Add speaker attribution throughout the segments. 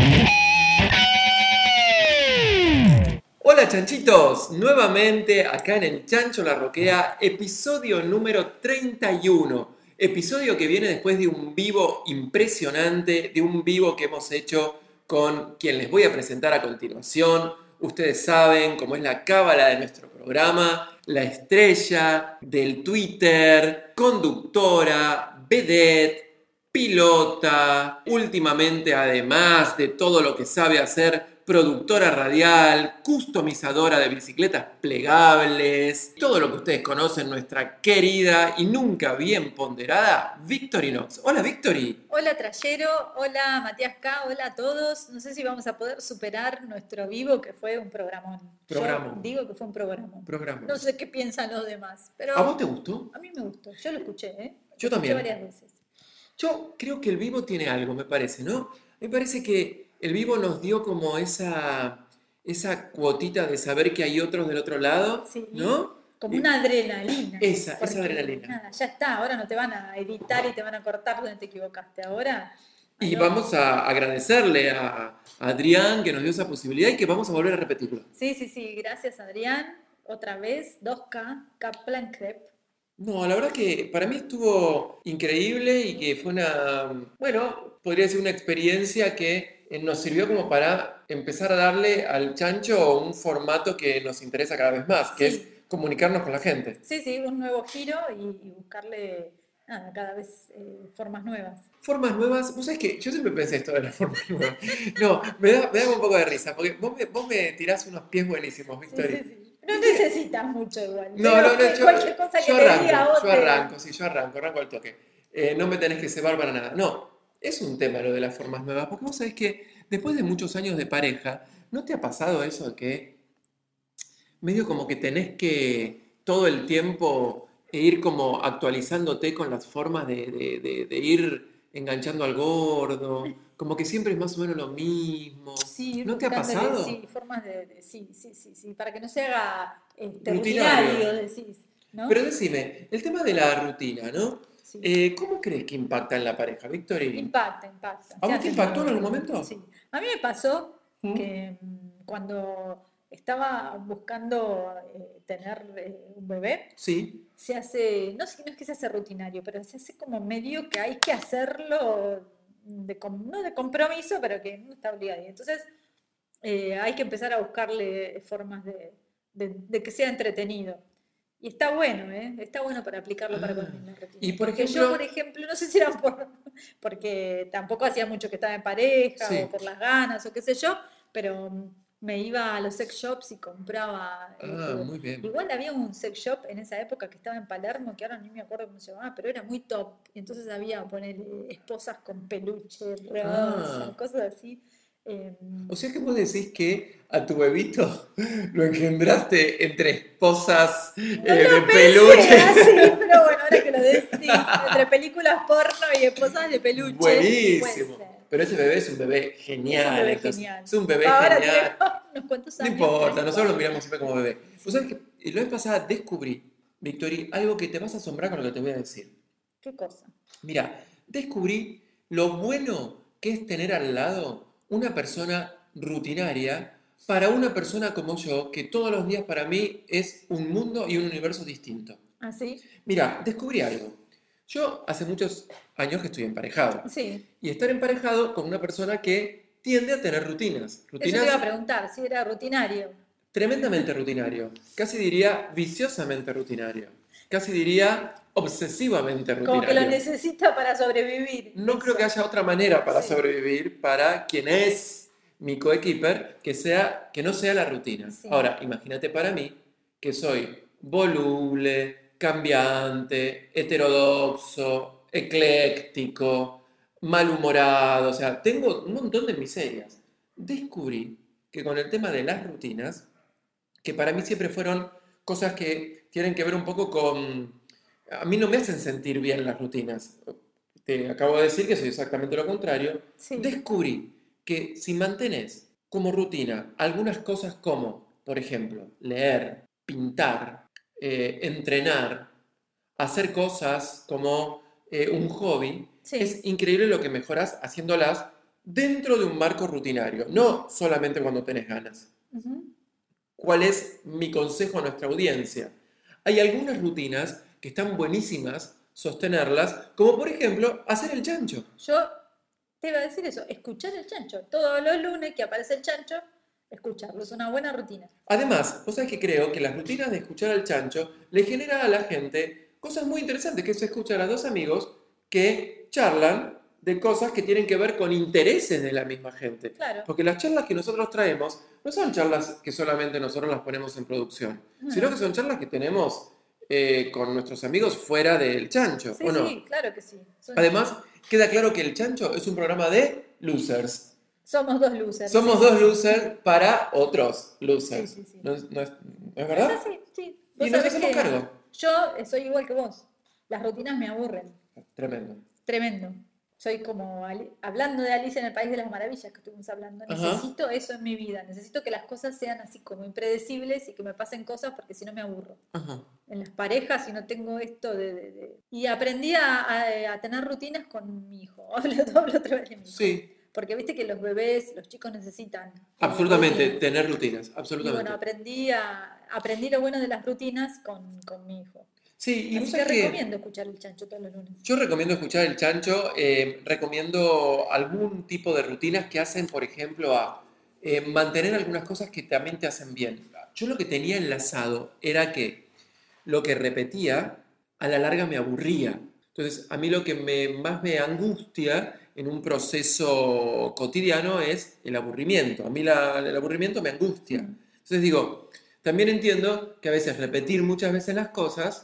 Speaker 1: Hola chanchitos, nuevamente acá en el Chancho La Roquea, episodio número 31. Episodio que viene después de un vivo impresionante, de un vivo que hemos hecho con quien les voy a presentar a continuación. Ustedes saben cómo es la cábala de nuestro programa, la estrella del Twitter, conductora, vedette, pilota, últimamente además de todo lo que sabe hacer, productora radial, customizadora de bicicletas plegables, todo lo que ustedes conocen, nuestra querida y nunca bien ponderada Victorinox. Hola Victory.
Speaker 2: Hola Trayero, hola Matías K, hola a todos. No sé si vamos a poder superar nuestro vivo que fue un programón. Yo
Speaker 1: Programa.
Speaker 2: digo que fue un programón.
Speaker 1: Programa.
Speaker 2: No sé qué piensan los demás, pero
Speaker 1: ¿A vos te gustó?
Speaker 2: a mí me gustó. Yo lo escuché, ¿eh?
Speaker 1: Yo
Speaker 2: Lo escuché
Speaker 1: también.
Speaker 2: varias veces.
Speaker 1: Yo creo que el vivo tiene algo, me parece, ¿no? Me parece que el vivo nos dio como esa cuotita de saber que hay otros del otro lado,
Speaker 2: Sí,
Speaker 1: ¿no?
Speaker 2: como una adrenalina.
Speaker 1: Esa
Speaker 2: Porque,
Speaker 1: adrenalina.
Speaker 2: nada, ya está, ahora no te van a editar y te van a cortar donde te equivocaste. Ahora.
Speaker 1: Y vamos a agradecerle a Adrián que nos dio esa posibilidad y que vamos a volver a repetirlo.
Speaker 2: Sí, gracias Adrián. Otra vez, 2K, Kaplan Crepe.
Speaker 1: No, la verdad que para mí estuvo increíble y que fue bueno, podría ser una experiencia que nos sirvió como para empezar a darle al chancho un formato que nos interesa cada vez más, que es comunicarnos con la gente.
Speaker 2: Sí, un nuevo giro y buscarle nada, cada vez formas nuevas.
Speaker 1: Formas nuevas, vos sabés que yo siempre pensé esto de las formas nuevas. No, me da un poco de risa, porque vos me tirás unos pies buenísimos, Victoria.
Speaker 2: Sí. No necesitas mucho igual.
Speaker 1: No,
Speaker 2: Cualquier cosa que te diga a vos
Speaker 1: yo arranco al toque. No me tenés que cebar para nada. No, es un tema lo de las formas nuevas, porque vos sabés que después de muchos años de pareja, ¿no te ha pasado eso de que medio como que tenés que todo el tiempo ir como actualizándote con las formas de ir enganchando al gordo? Como que siempre es más o menos lo mismo.
Speaker 2: Sí, ir
Speaker 1: ¿No te ha
Speaker 2: buscándole,
Speaker 1: pasado?
Speaker 2: formas sí, para que no se haga
Speaker 1: Rutinario.
Speaker 2: rutinario, decís, ¿no?
Speaker 1: Pero decime, el tema de la rutina, ¿no?
Speaker 2: Sí.
Speaker 1: ¿Cómo crees que impacta en la pareja, Victory?
Speaker 2: Impacta.
Speaker 1: ¿A
Speaker 2: Se
Speaker 1: vos te
Speaker 2: hace
Speaker 1: impactó en
Speaker 2: muy
Speaker 1: algún momento?
Speaker 2: Sí. A mí me pasó
Speaker 1: ¿Mm?
Speaker 2: que cuando estaba buscando tener un bebé,
Speaker 1: Sí.
Speaker 2: se hace, no es que se hace rutinario, pero se hace como medio que hay que hacerlo, no de compromiso, pero que no está obligado. Y entonces hay que empezar a buscarle formas de que sea entretenido. Y está bueno, ¿eh? Está bueno para aplicarlo para con la rutina.
Speaker 1: Y por
Speaker 2: Porque yo, por
Speaker 1: ejemplo,
Speaker 2: ejemplo, no sé si era porque tampoco hacía mucho que estaba en pareja o
Speaker 1: sí.
Speaker 2: por las ganas o qué sé yo, pero me iba a los sex shops y compraba
Speaker 1: Muy bien.
Speaker 2: igual había un sex shop en esa época que estaba en Palermo, que ahora ni me acuerdo cómo se llamaba, pero era muy top. Y entonces había poner esposas con peluche, rosa,
Speaker 1: Ah,
Speaker 2: cosas así. Eh,
Speaker 1: o sea que vos decís que a tu bebito lo engendraste entre esposas
Speaker 2: no
Speaker 1: de
Speaker 2: lo pensé así,
Speaker 1: peluche.
Speaker 2: pero bueno, ahora que lo decís, entre películas porno y esposas de peluche, puede
Speaker 1: Buenísimo.
Speaker 2: ser.
Speaker 1: Pero ese bebé es un bebé
Speaker 2: Es un
Speaker 1: genial,
Speaker 2: bebé
Speaker 1: entonces.
Speaker 2: genial.
Speaker 1: Es un
Speaker 2: Mi
Speaker 1: bebé
Speaker 2: papá ahora tiene
Speaker 1: genial.
Speaker 2: unos cuantos
Speaker 1: No
Speaker 2: años,
Speaker 1: importa, nosotros lo
Speaker 2: 34.
Speaker 1: miramos siempre como bebé. Vos sabés que la vez pasada descubrí, Victory, algo que te vas a asombrar con lo que te voy a decir.
Speaker 2: ¿Qué cosa?
Speaker 1: Mira, descubrí lo bueno que es tener al lado una persona rutinaria para una persona como yo, que todos los días para mí es un mundo y un universo distinto.
Speaker 2: ¿Ah, sí?
Speaker 1: Mira, descubrí algo. Yo hace muchos años que estoy emparejado.
Speaker 2: Sí.
Speaker 1: Y estar emparejado con una persona que tiende a tener rutinas.
Speaker 2: Eso te iba
Speaker 1: Rutinas
Speaker 2: a preguntar, si era rutinario.
Speaker 1: tremendamente rutinario. Casi diría viciosamente rutinario. Casi diría obsesivamente
Speaker 2: Como que lo
Speaker 1: rutinario.
Speaker 2: necesita para sobrevivir.
Speaker 1: No creo
Speaker 2: Eso.
Speaker 1: que haya otra manera para
Speaker 2: Sí.
Speaker 1: sobrevivir para quien es mi coequiper que no sea la rutina.
Speaker 2: Sí.
Speaker 1: Ahora, imagínate para mí que soy voluble, cambiante, heterodoxo, ecléctico, malhumorado, o sea, tengo un montón de miserias. Descubrí que con el tema de las rutinas, que para mí siempre fueron cosas que tienen que ver un poco con... A mí no me hacen sentir bien las rutinas. Te acabo de decir que soy exactamente lo contrario.
Speaker 2: Sí.
Speaker 1: Descubrí que si mantenés como rutina algunas cosas como, por ejemplo, leer, pintar, entrenar, hacer cosas como un hobby,
Speaker 2: Sí.
Speaker 1: es increíble lo que mejoras haciéndolas dentro de un marco rutinario, no solamente cuando tenés ganas.
Speaker 2: Ujú.
Speaker 1: ¿Cuál es mi consejo a nuestra audiencia? Hay algunas rutinas que están buenísimas sostenerlas, como por ejemplo hacer el chancho.
Speaker 2: Yo te iba a decir eso, escuchar el chancho. Todos los lunes que aparece el chancho, escucharlo. Es una buena rutina.
Speaker 1: Además, vos sabés que creo que las rutinas de escuchar al chancho le genera a la gente cosas muy interesantes, que es escuchar a dos amigos que charlan de cosas que tienen que ver con intereses de la misma gente.
Speaker 2: Claro.
Speaker 1: Porque las charlas que nosotros traemos no son charlas que solamente nosotros las ponemos en producción, sino que son charlas que tenemos con nuestros amigos fuera del chancho,
Speaker 2: Sí,
Speaker 1: ¿o no?
Speaker 2: sí, claro que sí.
Speaker 1: Además, queda claro que el chancho es un programa de losers.
Speaker 2: Somos dos losers.
Speaker 1: Somos
Speaker 2: sí,
Speaker 1: dos
Speaker 2: sí, sí.
Speaker 1: losers para otros losers.
Speaker 2: Sí, sí, sí.
Speaker 1: ¿No es
Speaker 2: Es
Speaker 1: verdad?
Speaker 2: así, sí.
Speaker 1: Y
Speaker 2: Vos
Speaker 1: nos
Speaker 2: sabés
Speaker 1: hacemos
Speaker 2: que
Speaker 1: cargo.
Speaker 2: yo soy igual que vos. Las rutinas me aburren.
Speaker 1: Tremendo.
Speaker 2: Tremendo. Soy como, hablando de Alicia en el País de las Maravillas que estuvimos hablando,
Speaker 1: Ajá.
Speaker 2: necesito eso en mi vida. Necesito que las cosas sean así como impredecibles y que me pasen cosas porque si no me aburro.
Speaker 1: Ajá.
Speaker 2: En las parejas, si no tengo esto Y aprendí a tener rutinas con mi hijo. Hablo otra vez de mi hijo.
Speaker 1: Sí,
Speaker 2: Porque viste que los bebés, los chicos necesitan
Speaker 1: absolutamente,
Speaker 2: rutinas.
Speaker 1: tener rutinas,
Speaker 2: Y
Speaker 1: absolutamente.
Speaker 2: bueno, aprendí lo bueno de las rutinas con mi hijo.
Speaker 1: Sí, y vos
Speaker 2: Así que
Speaker 1: sabés que
Speaker 2: recomiendo escuchar el chancho todos los lunes.
Speaker 1: yo recomiendo escuchar el chancho, recomiendo algún tipo de rutinas que hacen, por ejemplo, a mantener algunas cosas que también te hacen bien. Yo lo que tenía enlazado era que lo que repetía a la larga me aburría. Entonces, a mí lo que más me angustia en un proceso cotidiano es el aburrimiento. A mí el aburrimiento me angustia. Entonces digo, también entiendo que a veces repetir muchas veces las cosas,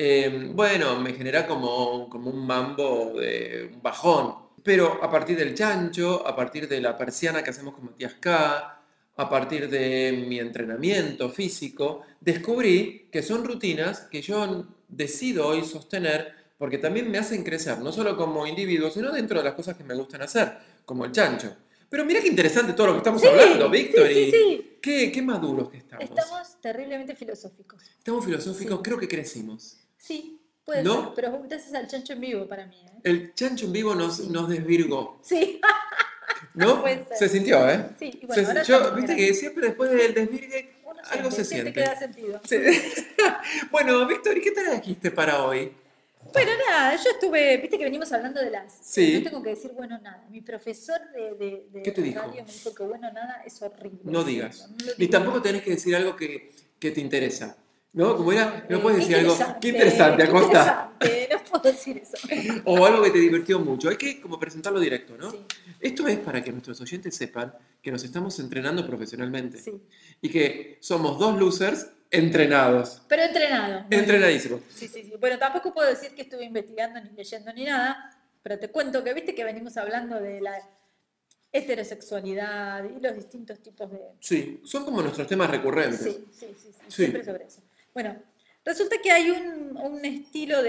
Speaker 1: bueno, me genera como un mambo, de un bajón. Pero a partir del chancho, a partir de la persiana que hacemos con Matías K., a partir de mi entrenamiento físico, descubrí que son rutinas que yo decido hoy sostener porque también me hacen crecer, no solo como individuo, sino dentro de las cosas que me gustan hacer, como el chancho. Pero mira qué interesante todo lo que estamos hablando, Víctor,
Speaker 2: sí, sí.
Speaker 1: qué maduros que estamos.
Speaker 2: Estamos terriblemente filosóficos.
Speaker 1: Estamos filosóficos,
Speaker 2: Sí.
Speaker 1: creo que crecimos.
Speaker 2: Sí, puede
Speaker 1: ¿No?
Speaker 2: ser, pero gracias al chancho en vivo para mí.
Speaker 1: El chancho en vivo nos desvirgó,
Speaker 2: Sí,
Speaker 1: ¿no?
Speaker 2: puede ser.
Speaker 1: Se sintió, ¿eh?
Speaker 2: Sí, y bueno, ahora
Speaker 1: Yo,
Speaker 2: estamos
Speaker 1: viste
Speaker 2: grandes.
Speaker 1: que siempre después del desvirgue
Speaker 2: Uno
Speaker 1: algo se
Speaker 2: siente
Speaker 1: siente.
Speaker 2: que da sentido.
Speaker 1: Sí. Bueno, Víctor, ¿y qué te trajiste para hoy?
Speaker 2: Bueno, nada, yo estuve, viste que venimos hablando de las...
Speaker 1: Sí.
Speaker 2: No tengo que decir bueno nada. Mi profesor de
Speaker 1: ¿Qué te dijo?
Speaker 2: radio me dijo que bueno nada es horrible.
Speaker 1: No digas.
Speaker 2: No lo
Speaker 1: Ni
Speaker 2: digo.
Speaker 1: tampoco tenés que decir algo que te interesa. ¿No? Como era, no puedes decir algo.
Speaker 2: Interesante,
Speaker 1: Qué interesante,
Speaker 2: qué
Speaker 1: Acosta.
Speaker 2: interesante, no puedo decir eso.
Speaker 1: O algo que te divirtió mucho. Hay que como presentarlo directo, ¿no?
Speaker 2: Sí.
Speaker 1: Esto es para que nuestros oyentes sepan que nos estamos entrenando profesionalmente.
Speaker 2: Sí.
Speaker 1: Y que somos dos losers entrenados.
Speaker 2: Pero entrenado. Bueno,
Speaker 1: Entrenadísimos.
Speaker 2: sí. Bueno, tampoco puedo decir que estuve investigando ni leyendo ni nada, pero te cuento que viste que venimos hablando de la heterosexualidad y los distintos tipos de...
Speaker 1: Sí, son como nuestros temas recurrentes.
Speaker 2: Sí. Siempre sobre eso. Bueno, resulta que hay un estilo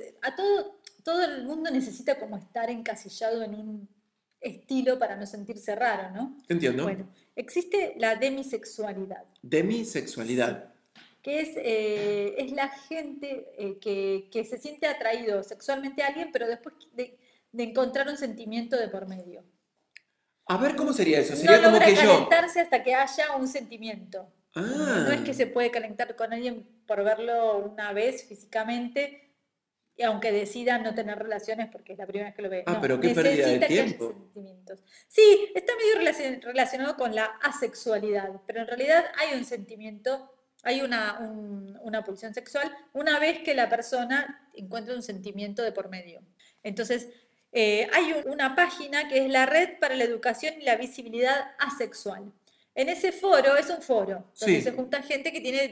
Speaker 2: todo el mundo necesita como estar encasillado en un estilo para no sentirse raro, ¿no?
Speaker 1: Entiendo.
Speaker 2: Bueno, existe la demisexualidad,
Speaker 1: Demisexualidad.
Speaker 2: que es la gente que se siente atraído sexualmente a alguien, pero después de encontrar un sentimiento de por medio.
Speaker 1: A ver, ¿cómo sería eso?
Speaker 2: No
Speaker 1: Sería como
Speaker 2: logra
Speaker 1: que yo...
Speaker 2: calentarse hasta que haya un sentimiento.
Speaker 1: Ah.
Speaker 2: No es que se puede calentar con alguien por verlo una vez físicamente, y aunque decida no tener relaciones porque es la primera vez que lo ve.
Speaker 1: Ah,
Speaker 2: No,
Speaker 1: pero qué pérdida de
Speaker 2: necesita que haya
Speaker 1: tiempo.
Speaker 2: sentimientos. Sí, está medio relacionado con la asexualidad, pero en realidad hay un sentimiento, hay una pulsión sexual una vez que la persona encuentra un sentimiento de por medio. Entonces, hay una página que es la Red para la Educación y la Visibilidad Asexual. En ese foro, es un foro, donde
Speaker 1: Sí.
Speaker 2: se junta gente que tiene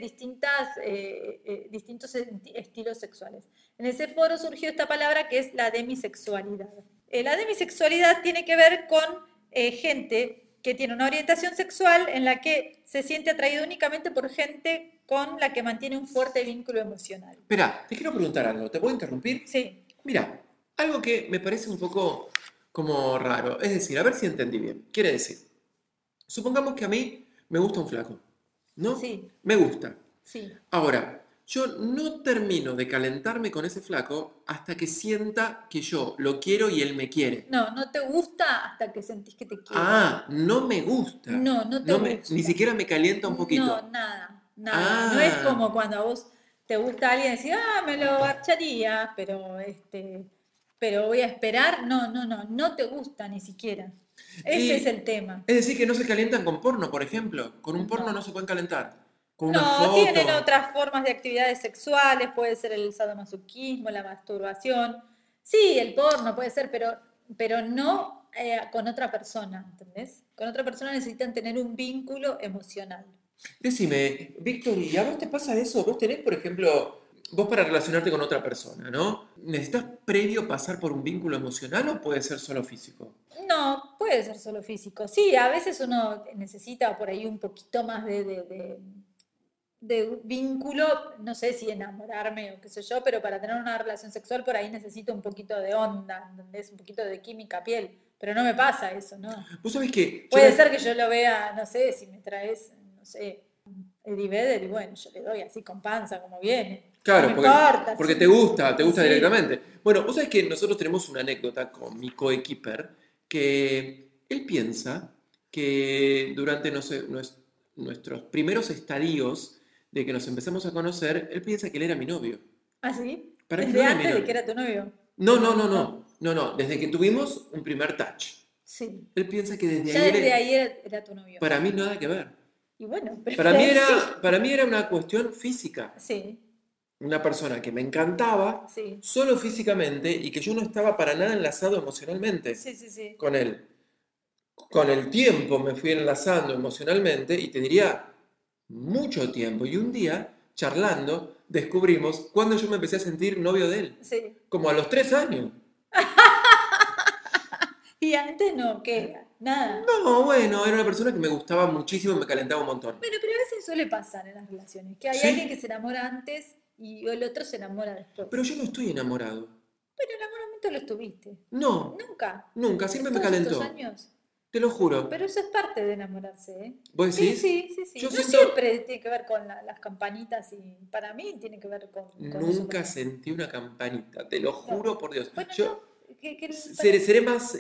Speaker 2: distintos estilos sexuales. En ese foro surgió esta palabra que es la demisexualidad. La demisexualidad tiene que ver con gente que tiene una orientación sexual en la que se siente atraído únicamente por gente con la que mantiene un fuerte vínculo emocional.
Speaker 1: Espera, te quiero preguntar algo. ¿Te puedo interrumpir?
Speaker 2: Sí.
Speaker 1: Mira, algo que me parece un poco como raro. Es decir, a ver si entendí bien. Quiere decir, supongamos que a mí me gusta un flaco, ¿no?
Speaker 2: Sí.
Speaker 1: Me gusta.
Speaker 2: Sí.
Speaker 1: Ahora, Yo no termino de calentarme con ese flaco hasta que sienta que yo lo quiero y él me quiere.
Speaker 2: No, no te gusta hasta que sentís que te quiere.
Speaker 1: Ah, no me gusta.
Speaker 2: No, no te
Speaker 1: Ni
Speaker 2: gusta.
Speaker 1: siquiera me calienta un
Speaker 2: No,
Speaker 1: poquito.
Speaker 2: nada, nada. No es
Speaker 1: Ah,
Speaker 2: como cuando a vos te gusta alguien y decís, me lo garcharía, pero voy a esperar. No, no, no, no te gusta ni siquiera. Ese es
Speaker 1: y
Speaker 2: el tema.
Speaker 1: es decir que no se calientan con porno, por ejemplo. Con un porno no
Speaker 2: No.
Speaker 1: se pueden calentar. Con una
Speaker 2: No, tienen
Speaker 1: foto.
Speaker 2: otras formas de actividades sexuales, puede ser el sadomasoquismo, la masturbación. Sí, el porno puede ser, pero no con otra persona, ¿entendés? Con otra persona necesitan tener un vínculo emocional.
Speaker 1: Decime, Víctor, ¿y a vos te pasa eso? Vos tenés, por ejemplo, vos para relacionarte con otra persona, ¿no? ¿Necesitas previo pasar por un vínculo emocional o puede ser solo físico?
Speaker 2: No, puede ser solo físico. Sí, a veces uno necesita por ahí un poquito más de vínculo, no sé si enamorarme o qué sé yo, pero para tener una relación sexual por ahí necesito un poquito de onda, ¿entendés? Un poquito de química piel. Pero no me pasa eso, ¿no?
Speaker 1: Vos sabés que yo
Speaker 2: Puede ser que yo lo vea, no sé, si me traes, no sé, Eddie Vedder, y bueno, yo le doy así con panza como viene. No me
Speaker 1: claro,
Speaker 2: importa,
Speaker 1: porque
Speaker 2: sí.
Speaker 1: te
Speaker 2: Y
Speaker 1: gusta
Speaker 2: sí,
Speaker 1: directamente. Bueno, vos sabés que nosotros tenemos una anécdota con mi coequiper que él piensa que durante, no sé, nuestros primeros estadios de que nos empezamos a conocer, él piensa que él era mi novio.
Speaker 2: así,
Speaker 1: Para mí no
Speaker 2: desde
Speaker 1: era mi
Speaker 2: antes de
Speaker 1: novio.
Speaker 2: que era tu novio.
Speaker 1: No, no, no,
Speaker 2: No,
Speaker 1: no, no, no, desde que tuvimos un primer touch.
Speaker 2: sí.
Speaker 1: Él piensa que desde
Speaker 2: Ya
Speaker 1: ahí
Speaker 2: desde ahí era tu novio.
Speaker 1: para mí nada que ver.
Speaker 2: Y bueno, pero de ahí sí.
Speaker 1: Para mí era una cuestión física.
Speaker 2: Sí,
Speaker 1: Una persona que me encantaba
Speaker 2: sí,
Speaker 1: solo físicamente y que yo no estaba para nada enlazado emocionalmente
Speaker 2: sí, sí, sí.
Speaker 1: con él. Con el tiempo me fui enlazando emocionalmente y te diría mucho tiempo. Y un día, charlando, descubrimos cuando yo me empecé a sentir novio de él.
Speaker 2: Sí.
Speaker 1: Como a los 3 años.
Speaker 2: Y antes no, ¿qué? Nada.
Speaker 1: No, bueno, era una persona que me gustaba muchísimo y me calentaba un montón.
Speaker 2: Bueno, pero a veces suele pasar en las relaciones, que hay alguien que
Speaker 1: ¿Sí?
Speaker 2: se enamora antes y el otro se enamora
Speaker 1: Pero
Speaker 2: después.
Speaker 1: yo no estoy enamorado.
Speaker 2: Pero el enamoramiento lo estuviste.
Speaker 1: No,
Speaker 2: Nunca.
Speaker 1: nunca,
Speaker 2: En
Speaker 1: siempre me
Speaker 2: todos estos
Speaker 1: calentó.
Speaker 2: años.
Speaker 1: Te lo juro.
Speaker 2: Pero eso es parte de enamorarse, ¿eh?
Speaker 1: ¿Vos
Speaker 2: Sí,
Speaker 1: decís?
Speaker 2: sí, sí, sí.
Speaker 1: Yo
Speaker 2: No
Speaker 1: siento,
Speaker 2: siempre tiene que ver con las campanitas y para mí tiene que ver con eso
Speaker 1: nunca
Speaker 2: también.
Speaker 1: sentí una campanita, te lo
Speaker 2: No.
Speaker 1: juro por Dios.
Speaker 2: Bueno,
Speaker 1: Yo
Speaker 2: no. Para mí,
Speaker 1: seré más,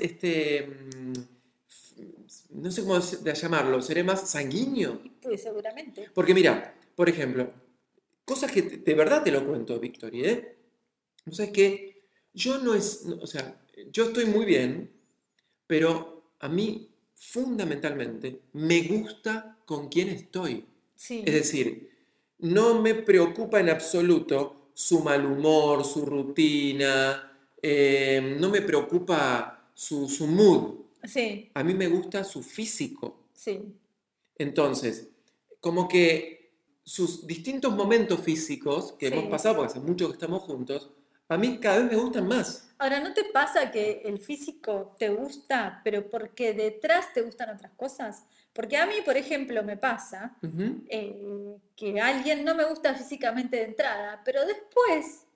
Speaker 1: no sé cómo llamarlo, seré más sanguíneo.
Speaker 2: pues seguramente.
Speaker 1: Porque mira, por ejemplo, cosas que de verdad te lo cuento, Victoria, ¿eh? O sea, es que yo no es, o sea, yo estoy muy bien, pero a mí fundamentalmente me gusta con quién estoy. Es
Speaker 2: Sí,
Speaker 1: decir, no me preocupa en absoluto su mal humor, su rutina, no me preocupa su mood.
Speaker 2: sí,
Speaker 1: A mí me gusta su físico.
Speaker 2: sí,
Speaker 1: Entonces, como que sus distintos momentos físicos que hemos
Speaker 2: sí.
Speaker 1: pasado, porque hace mucho que estamos juntos, a mí cada vez me gustan más.
Speaker 2: Ahora, ¿no te pasa que el físico te gusta, pero porque detrás te gustan otras cosas? Porque a mí, por ejemplo, me pasa
Speaker 1: Ujú.
Speaker 2: que alguien no me gusta físicamente de entrada, pero después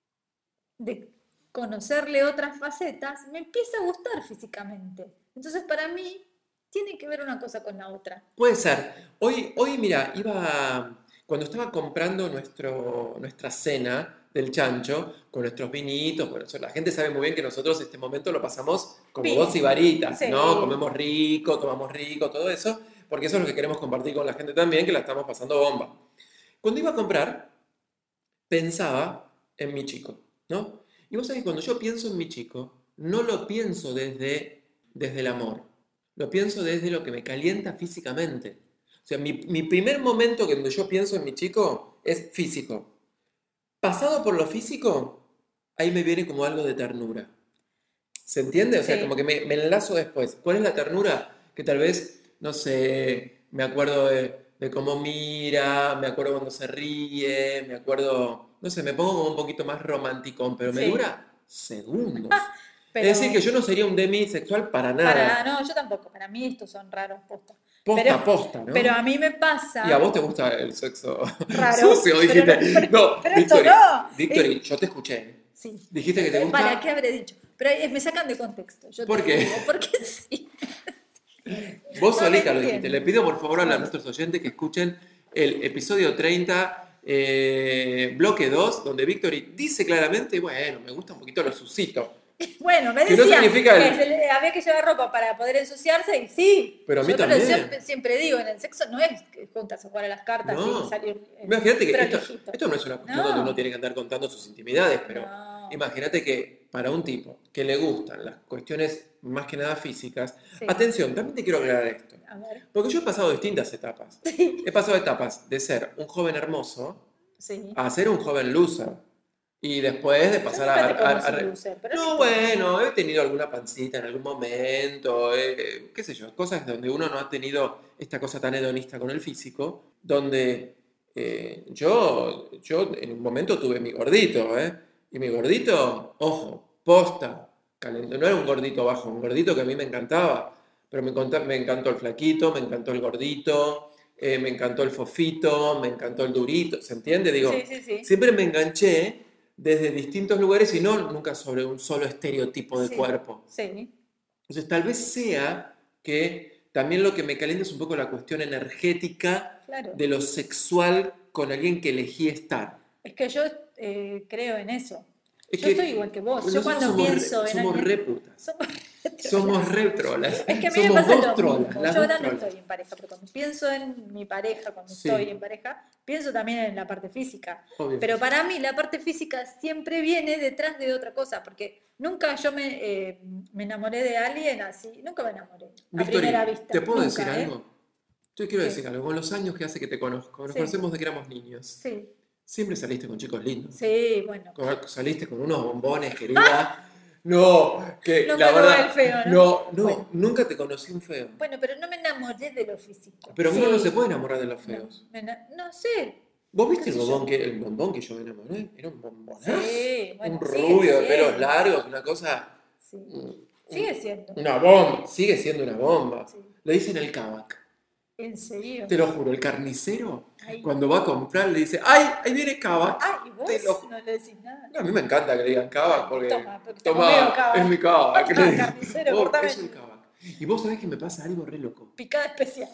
Speaker 2: de conocerle otras facetas, me empieza a gustar físicamente. Entonces, para mí, tiene que ver una cosa con la otra.
Speaker 1: Puede ser. Hoy mira, cuando estaba comprando nuestra cena del chancho, con nuestros vinitos, bueno, la gente sabe muy bien que nosotros este momento lo pasamos como dos
Speaker 2: Bien,
Speaker 1: ibaritas, ¿no?
Speaker 2: sí,
Speaker 1: Comemos rico, tomamos rico, todo eso, porque eso es lo que queremos compartir con la gente también, que la estamos pasando bomba. Cuando iba a comprar, pensaba en mi chico, ¿no? Y vos sabés que cuando yo pienso en mi chico, no lo pienso desde el amor, lo pienso desde lo que me calienta físicamente. O sea, mi primer momento que donde yo pienso en mi chico es físico. Pasado por lo físico, ahí me viene como algo de ternura. ¿Se entiende? O sea, como que
Speaker 2: sí.
Speaker 1: me enlazo después. ¿Cuál es la ternura? Que tal vez, no sé, me acuerdo de cómo mira, me acuerdo cuando se ríe, me acuerdo, no sé, me pongo como un poquito más romanticón, pero me
Speaker 2: Sí,
Speaker 1: dura segundos. Es decir, que
Speaker 2: pero
Speaker 1: yo no sería un demisexual para
Speaker 2: para,
Speaker 1: nada.
Speaker 2: no, yo tampoco, para mí estos son raros posta.
Speaker 1: Posta
Speaker 2: Pero,
Speaker 1: a posta,
Speaker 2: pero a
Speaker 1: ¿no?
Speaker 2: mí me
Speaker 1: Y a
Speaker 2: pasa
Speaker 1: vos te gusta el sexo
Speaker 2: raro,
Speaker 1: sucio,
Speaker 2: pero,
Speaker 1: dijiste. No,
Speaker 2: pero esto
Speaker 1: Victory,
Speaker 2: no.
Speaker 1: Victory, yo te escuché.
Speaker 2: Sí,
Speaker 1: Dijiste que te
Speaker 2: ¿para qué
Speaker 1: gusta.
Speaker 2: habré dicho? Pero me sacan de contexto, yo te
Speaker 1: ¿Por
Speaker 2: lo
Speaker 1: qué?
Speaker 2: digo, porque sí,
Speaker 1: Vos
Speaker 2: no me
Speaker 1: solita lo dijiste. Le
Speaker 2: entienden.
Speaker 1: pido por favor a
Speaker 2: Bueno,
Speaker 1: nuestros oyentes que escuchen el episodio 30, Bloque 2, donde Victory dice claramente, bueno, me gusta un poquito lo sucito.
Speaker 2: Bueno, me
Speaker 1: Que no
Speaker 2: decían
Speaker 1: significa
Speaker 2: que había que llevar ropa para poder ensuciarse y sí.
Speaker 1: Pero a mí
Speaker 2: Yo
Speaker 1: también.
Speaker 2: siempre digo, en el sexo no es que juntas a jugar a las cartas
Speaker 1: No.
Speaker 2: y salir
Speaker 1: Imagínate que
Speaker 2: prolijito.
Speaker 1: esto no es una cuestión
Speaker 2: No.
Speaker 1: donde uno tiene que andar contando sus intimidades, pero
Speaker 2: No.
Speaker 1: imagínate que para un tipo que le gustan las cuestiones más que nada físicas,
Speaker 2: Sí.
Speaker 1: atención, también te quiero aclarar esto.
Speaker 2: A ver.
Speaker 1: Porque yo he pasado distintas etapas. He pasado etapas de ser un joven hermoso
Speaker 2: Sí.
Speaker 1: a ser un joven loser. Y después de pasar
Speaker 2: Yo nunca te conocí loser, pero
Speaker 1: No, bueno, he tenido alguna pancita en algún momento, qué sé yo, cosas donde uno no ha tenido esta cosa tan hedonista con el físico, donde yo en un momento tuve mi gordito, y mi gordito, ojo, posta, no era un gordito bajo, un gordito que a mí me encantaba, pero me encantó el flaquito, me encantó el gordito, me encantó el fofito, me encantó el durito, ¿se entiende? Digo,
Speaker 2: Sí.
Speaker 1: siempre me enganché desde distintos lugares y no nunca sobre un solo estereotipo de cuerpo.
Speaker 2: Sí.
Speaker 1: Entonces tal vez sea que también lo que me calienta es un poco la cuestión energética de lo sexual con alguien que elegí estar.
Speaker 2: Es que yo creo en eso.
Speaker 1: Es
Speaker 2: yo
Speaker 1: que
Speaker 2: soy igual que vos. Yo
Speaker 1: nosotros
Speaker 2: cuando pienso en
Speaker 1: somos
Speaker 2: alguien...
Speaker 1: re putas. Somos re trolas.
Speaker 2: Es que a mí me
Speaker 1: Somos
Speaker 2: pasa
Speaker 1: dos
Speaker 2: lo
Speaker 1: trolas.
Speaker 2: mismo.
Speaker 1: Las
Speaker 2: Yo
Speaker 1: dos
Speaker 2: ahora no
Speaker 1: trolas.
Speaker 2: estoy en pareja, pero cuando pienso en mi pareja, cuando
Speaker 1: Sí.
Speaker 2: estoy en pareja, pienso también en la parte física.
Speaker 1: Obvio.
Speaker 2: Pero para mí la parte física siempre viene detrás de otra cosa, porque nunca yo me enamoré de alguien así, nunca me enamoré a
Speaker 1: Victory,
Speaker 2: primera vista.
Speaker 1: ¿te puedo
Speaker 2: nunca,
Speaker 1: decir algo? Yo quiero
Speaker 2: ¿Qué?
Speaker 1: decir algo. Con los años que hace que te conozco, nos
Speaker 2: Sí.
Speaker 1: conocemos de que éramos niños.
Speaker 2: Sí,
Speaker 1: Siempre saliste con chicos lindos.
Speaker 2: sí, bueno.
Speaker 1: Saliste con unos bombones, querida. No, que
Speaker 2: No
Speaker 1: la
Speaker 2: me
Speaker 1: verdad.
Speaker 2: robé el feo,
Speaker 1: No,
Speaker 2: Bueno.
Speaker 1: nunca te conocí un feo.
Speaker 2: Bueno, pero no me enamoré de lo físico.
Speaker 1: Pero
Speaker 2: Sí.
Speaker 1: uno no se puede enamorar de los feos.
Speaker 2: No sé.
Speaker 1: ¿Vos viste
Speaker 2: ¿Qué
Speaker 1: el
Speaker 2: sé
Speaker 1: bombón que yo me enamoré? Era un bombonazo.
Speaker 2: Sí, bueno,
Speaker 1: un
Speaker 2: sigue
Speaker 1: rubio de pelos
Speaker 2: siendo.
Speaker 1: largos, una cosa.
Speaker 2: Sí. Sigue siendo.
Speaker 1: Una bomba. Sigue siendo una bomba.
Speaker 2: Sí.
Speaker 1: Le dicen el Kavak.
Speaker 2: ¿En serio?
Speaker 1: Te lo juro, el carnicero,
Speaker 2: Ay.
Speaker 1: cuando va a comprar, le dice, ¡ay, ahí viene Kavak!
Speaker 2: Ay, ¿y vos
Speaker 1: Te lo-
Speaker 2: no le decís nada?
Speaker 1: No, a mí me encanta que le digan Kavak porque.
Speaker 2: Porque te conmigo, Kavak.
Speaker 1: Es mi Kavak.
Speaker 2: Toma, carnicero, cortame.
Speaker 1: Es un Kavak. Y vos sabés que me pasa algo re loco.
Speaker 2: Picada especial.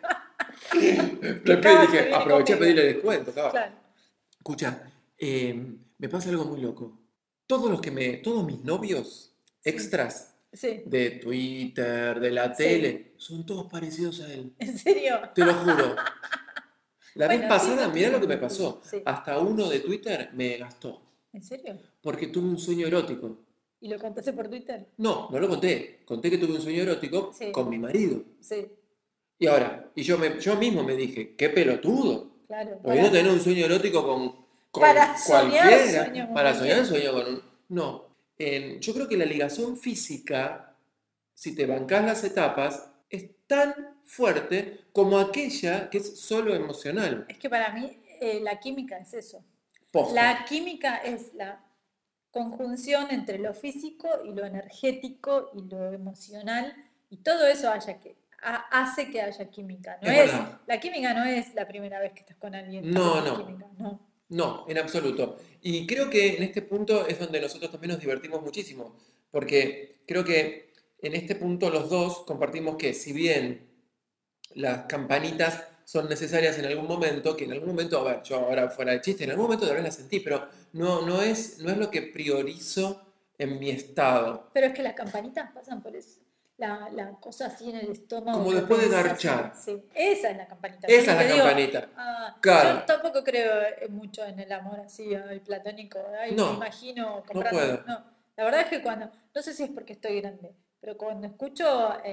Speaker 1: Después
Speaker 2: Kavak
Speaker 1: dije,
Speaker 2: que viene
Speaker 1: aproveché a
Speaker 2: conmigo.
Speaker 1: pedirle descuento, Kavak.
Speaker 2: Claro.
Speaker 1: Escucha, me pasa algo muy loco. Todos mis novios extras
Speaker 2: Sí.
Speaker 1: de Twitter, de la
Speaker 2: Sí.
Speaker 1: tele, son todos parecidos a él.
Speaker 2: ¿En serio?
Speaker 1: Te lo juro. La vez
Speaker 2: Bueno,
Speaker 1: pasada,
Speaker 2: sí,
Speaker 1: mirá lo que me
Speaker 2: sí.
Speaker 1: pasó.
Speaker 2: Sí.
Speaker 1: Hasta uno de Twitter me gastó.
Speaker 2: ¿En serio?
Speaker 1: Porque tuve un sueño erótico.
Speaker 2: ¿Y lo contaste por Twitter?
Speaker 1: No lo conté. Conté que tuve un sueño erótico
Speaker 2: Sí.
Speaker 1: con mi marido.
Speaker 2: Sí,
Speaker 1: Y ahora, yo mismo me dije, qué pelotudo.
Speaker 2: claro.
Speaker 1: Podría tener un sueño erótico con
Speaker 2: Para soñar
Speaker 1: cualquiera.
Speaker 2: sueño con
Speaker 1: Para soñar
Speaker 2: cualquiera.
Speaker 1: sueño con un... No. Yo creo que la ligación física, si te bancás las etapas, es tan fuerte como aquella que es solo emocional.
Speaker 2: Es que para mí la química es eso.
Speaker 1: Posta.
Speaker 2: La química es la conjunción entre lo físico y lo energético y lo emocional y todo eso hace que haya química.
Speaker 1: Es verdad.
Speaker 2: La química no es la primera vez que estás con alguien.
Speaker 1: No,
Speaker 2: haciendo
Speaker 1: no.
Speaker 2: química, no.
Speaker 1: No, en absoluto. Y creo que en este punto es donde nosotros también nos divertimos muchísimo, porque creo que en este punto los dos compartimos que si bien las campanitas son necesarias en algún momento, que en algún momento, a ver, yo ahora fuera de chiste, en algún momento tal vez las sentí, pero no es lo que priorizo en mi estado.
Speaker 2: Pero es que las campanitas pasan por eso. La cosa así en el estómago.
Speaker 1: Como
Speaker 2: que
Speaker 1: después de
Speaker 2: pensás
Speaker 1: garchar.
Speaker 2: Sí, esa es la campanita.
Speaker 1: Esa
Speaker 2: Yo
Speaker 1: es
Speaker 2: te
Speaker 1: la
Speaker 2: digo,
Speaker 1: campanita. Claro.
Speaker 2: Yo tampoco creo mucho en el amor así, el platónico. Ay,
Speaker 1: No,
Speaker 2: me imagino
Speaker 1: no
Speaker 2: comprando.
Speaker 1: puedo.
Speaker 2: No, la verdad es que no sé si es porque estoy grande, pero cuando escucho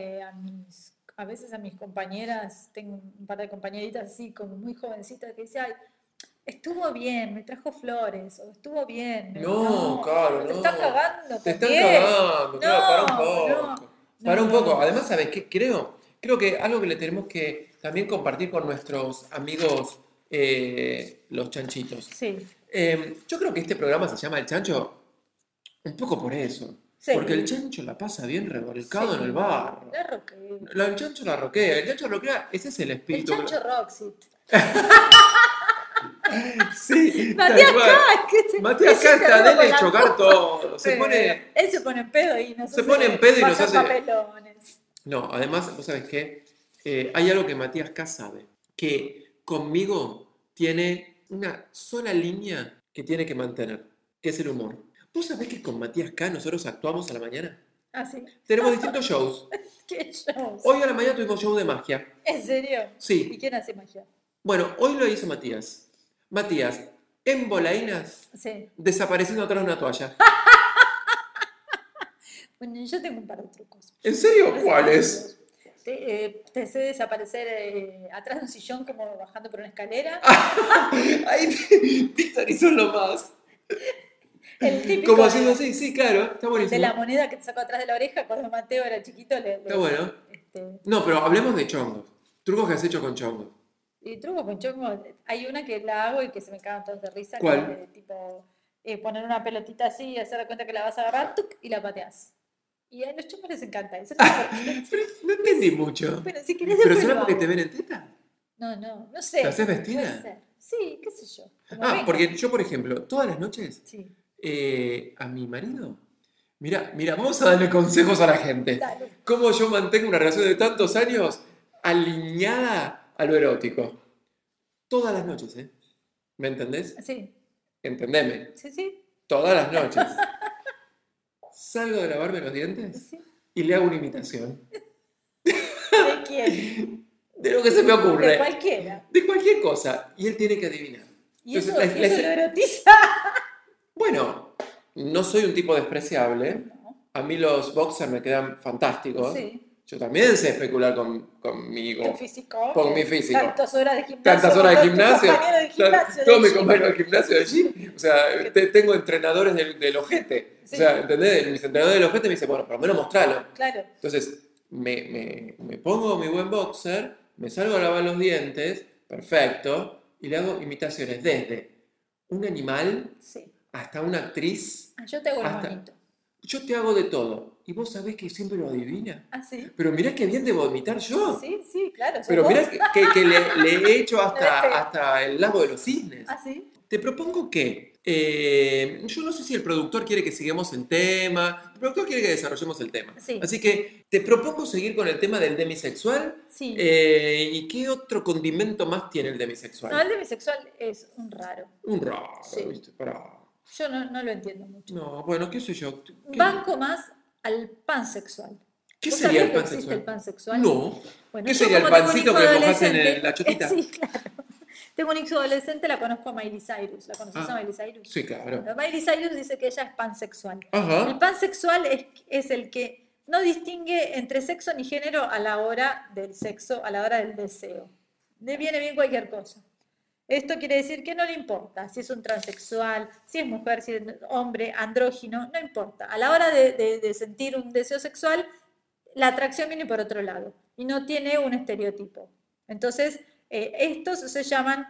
Speaker 2: a veces a mis compañeras, tengo un par de compañeritas así como muy jovencitas que dicen, ay, estuvo bien, me trajo flores, o estuvo bien.
Speaker 1: No, claro,
Speaker 2: te
Speaker 1: no.
Speaker 2: están cagando
Speaker 1: Te están
Speaker 2: también.
Speaker 1: cagando, claro, para un poco.
Speaker 2: No,
Speaker 1: Para un
Speaker 2: no.
Speaker 1: poco. Además, ¿sabes qué? Creo que algo que le tenemos que también compartir con nuestros amigos los chanchitos.
Speaker 2: Sí.
Speaker 1: Yo creo que este programa se llama El Chancho un poco por eso.
Speaker 2: Sí.
Speaker 1: Porque el chancho la pasa bien revolcado
Speaker 2: Sí.
Speaker 1: en el barro.
Speaker 2: La roquea.
Speaker 1: El chancho la roquea. El chancho roquea, ese es el
Speaker 2: El
Speaker 1: espíritu.
Speaker 2: chancho Roxit.
Speaker 1: Sí,
Speaker 2: Matías
Speaker 1: tal cual.
Speaker 2: K.
Speaker 1: Matías K está de chocar todo.
Speaker 2: Él se pone en pedo y nos
Speaker 1: Se pone en pedo y nos
Speaker 2: bajar
Speaker 1: hace-
Speaker 2: papelones.
Speaker 1: No, además, vos sabés qué, hay algo que Matías K sabe, que conmigo tiene una sola línea que tiene que mantener, que es el humor. ¿Vos sabés que con Matías K nosotros actuamos a la mañana?
Speaker 2: Ah, sí.
Speaker 1: Tenemos distintos shows.
Speaker 2: ¿Qué shows?
Speaker 1: Hoy a la mañana tuvimos show de magia.
Speaker 2: ¿En serio?
Speaker 1: Sí.
Speaker 2: ¿Y quién hace magia?
Speaker 1: Bueno, hoy lo hizo Matías. Matías, en bolainas,
Speaker 2: Sí.
Speaker 1: desapareciendo atrás de una toalla.
Speaker 2: Bueno, yo tengo un par de trucos.
Speaker 1: ¿En serio? ¿Cuáles?
Speaker 2: Te sé desaparecer atrás de un sillón como bajando por una escalera.
Speaker 1: Ahí, Víctor hizo lo más.
Speaker 2: El típico
Speaker 1: Como haciendo así, sí, claro, está
Speaker 2: de
Speaker 1: buenísimo.
Speaker 2: la moneda que te sacó atrás de la oreja cuando Mateo era chiquito.
Speaker 1: Está bueno.
Speaker 2: Este,
Speaker 1: No, pero hablemos de chongos. Trucos que has hecho con chongos.
Speaker 2: y truco con chongo. Hay una que la hago y que se me cagan todos de risa.
Speaker 1: ¿Cuál?
Speaker 2: Que es tipo poner una pelotita así y hacer de cuenta que la vas a agarrar ¡tuc! Y la pateas. Y a los chongos les encanta eso.
Speaker 1: Pero no entendí mucho.
Speaker 2: Pero si querés
Speaker 1: ¿Pero
Speaker 2: después
Speaker 1: será
Speaker 2: lo
Speaker 1: porque
Speaker 2: hago.
Speaker 1: te ven en teta?
Speaker 2: No sé.
Speaker 1: ¿Te haces
Speaker 2: Puede
Speaker 1: vestida?
Speaker 2: ser. Sí, qué sé yo. Como
Speaker 1: Ah,
Speaker 2: venga.
Speaker 1: porque yo, por ejemplo, todas las noches,
Speaker 2: Sí,
Speaker 1: a mi marido, mira, vamos a darle consejos a la gente.
Speaker 2: dale.
Speaker 1: Cómo yo mantengo una relación de tantos años alineada a lo erótico. Todas las noches, ¿eh? ¿Me entendés?
Speaker 2: Sí,
Speaker 1: Entendeme.
Speaker 2: sí.
Speaker 1: Todas las noches. Salgo de lavarme los dientes
Speaker 2: Sí.
Speaker 1: y le hago una imitación.
Speaker 2: ¿De quién?
Speaker 1: De lo que se me ocurre.
Speaker 2: De cualquiera.
Speaker 1: De cualquier cosa. Y él tiene que adivinar.
Speaker 2: Y eso,
Speaker 1: Entonces,
Speaker 2: y eso lo erotiza.
Speaker 1: bueno, no soy un tipo despreciable.
Speaker 2: No.
Speaker 1: A mí los boxers me quedan fantásticos.
Speaker 2: Sí.
Speaker 1: Yo también sé especular conmigo.
Speaker 2: Tu físico.
Speaker 1: Con mi físico.
Speaker 2: Tantas horas de gimnasio.
Speaker 1: Tantas horas de
Speaker 2: con todos tus
Speaker 1: gimnasio.
Speaker 2: compañeros de gimnasio.
Speaker 1: Todos
Speaker 2: de
Speaker 1: mis
Speaker 2: gym.
Speaker 1: compañeros de gimnasio de gym. O sea, tengo entrenadores del ojete.
Speaker 2: Sí.
Speaker 1: O sea, ¿entendés? Mis entrenadores del ojete me dicen, bueno, por lo menos mostralo.
Speaker 2: Claro.
Speaker 1: Entonces, me pongo mi buen boxer, me salgo a lavar los dientes, perfecto, y le hago imitaciones desde un animal
Speaker 2: Sí.
Speaker 1: hasta una actriz.
Speaker 2: Yo te hago el
Speaker 1: Hasta-
Speaker 2: monito.
Speaker 1: Yo te hago de todo. Y vos sabés que siempre lo adivina.
Speaker 2: Ah, sí.
Speaker 1: Pero mirá qué bien debo imitar yo.
Speaker 2: Sí, claro. sos
Speaker 1: Pero
Speaker 2: vos.
Speaker 1: mirá que le he hecho
Speaker 2: No le pegues.
Speaker 1: hasta el lago de los cisnes.
Speaker 2: Ah, sí.
Speaker 1: Te propongo que, yo no sé si el productor quiere que sigamos el tema, el productor quiere que desarrollemos el tema.
Speaker 2: Sí.
Speaker 1: Así que te propongo seguir con el tema del demisexual.
Speaker 2: Sí.
Speaker 1: ¿Y qué otro condimento más tiene el demisexual?
Speaker 2: No, el demisexual es un raro.
Speaker 1: Un raro,
Speaker 2: Sí.
Speaker 1: ¿viste? Pará.
Speaker 2: Yo no lo entiendo mucho.
Speaker 1: No, bueno, qué sé yo.
Speaker 2: Banco más al pansexual.
Speaker 1: ¿Qué
Speaker 2: ¿Vos
Speaker 1: sería
Speaker 2: sabés
Speaker 1: el
Speaker 2: que existe el
Speaker 1: pansexual?
Speaker 2: pansexual?
Speaker 1: No.
Speaker 2: Bueno,
Speaker 1: ¿Qué
Speaker 2: yo
Speaker 1: sería el
Speaker 2: como tengo un
Speaker 1: pancito
Speaker 2: hijo
Speaker 1: que mojás en
Speaker 2: adolescente-
Speaker 1: la chotita?
Speaker 2: Sí, claro. Tengo un hijo adolescente, la conozco a Miley Cyrus. ¿La conoces
Speaker 1: Ah,
Speaker 2: a Miley Cyrus?
Speaker 1: Sí, claro.
Speaker 2: Bueno, Miley Cyrus dice que ella es pansexual. El
Speaker 1: Ajá.
Speaker 2: pansexual es el que no distingue entre sexo ni género a la hora del sexo, a la hora del deseo. Le viene bien cualquier cosa. Esto quiere decir que no le importa si es un transexual, si es mujer, si es hombre, andrógino, no importa. A la hora de sentir un deseo sexual, la atracción viene por otro lado y no tiene un estereotipo. Entonces, estos se llaman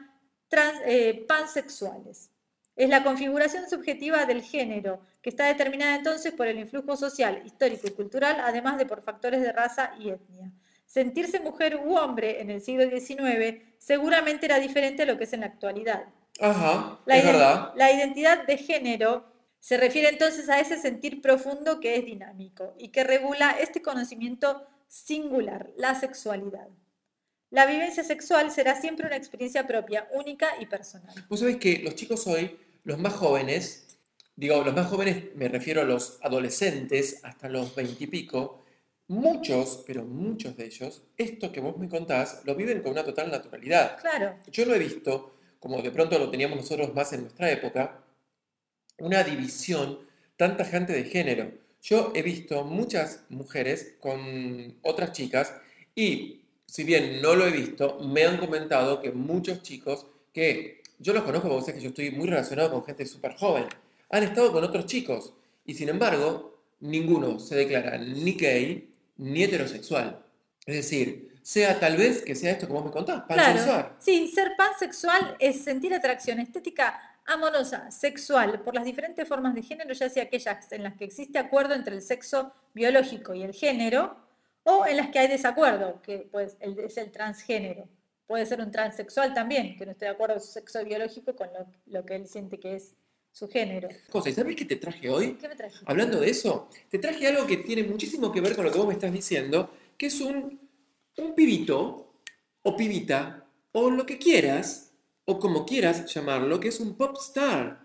Speaker 2: pansexuales. Es la configuración subjetiva del género, que está determinada entonces por el influjo social, histórico y cultural, además de por factores de raza y etnia. Sentirse mujer u hombre en el siglo XIX seguramente era diferente a lo que es en la actualidad.
Speaker 1: Ajá, es verdad.
Speaker 2: La identidad de género se refiere entonces a ese sentir profundo que es dinámico y que regula este conocimiento singular, la sexualidad. La vivencia sexual será siempre una experiencia propia, única y personal.
Speaker 1: Vos sabés que los chicos hoy, los más jóvenes, digo, los más jóvenes me refiero a los adolescentes hasta los 20 y pico, muchos, pero muchos de ellos, esto que vos me contás, lo viven con una total naturalidad.
Speaker 2: Claro,
Speaker 1: Yo lo he visto, como de pronto lo teníamos nosotros más en nuestra época, una división tan tajante de género. Yo he visto muchas mujeres con otras chicas y, si bien no lo he visto, me han comentado que muchos chicos que yo los conozco, porque sé que yo estoy muy relacionado con gente súper joven, han estado con otros chicos y, sin embargo, ninguno se declara ni gay ni heterosexual. Es decir, sea tal vez que sea esto que vos me contás, pansexual.
Speaker 2: claro. Sí, ser pansexual es sentir atracción estética amorosa, sexual, por las diferentes formas de género, ya sea aquellas en las que existe acuerdo entre el sexo biológico y el género, o en las que hay desacuerdo, que pues, es el transgénero. Puede ser un transexual también, que no esté de acuerdo con su sexo biológico con lo que él siente que es su género.
Speaker 1: Cosa, ¿y sabés qué te traje hoy?
Speaker 2: ¿Qué me trajiste?
Speaker 1: Hablando de eso, te traje algo que tiene muchísimo que ver con lo que vos me estás diciendo, que es un pibito, o pibita, o lo que quieras, o como quieras llamarlo, que es un pop star.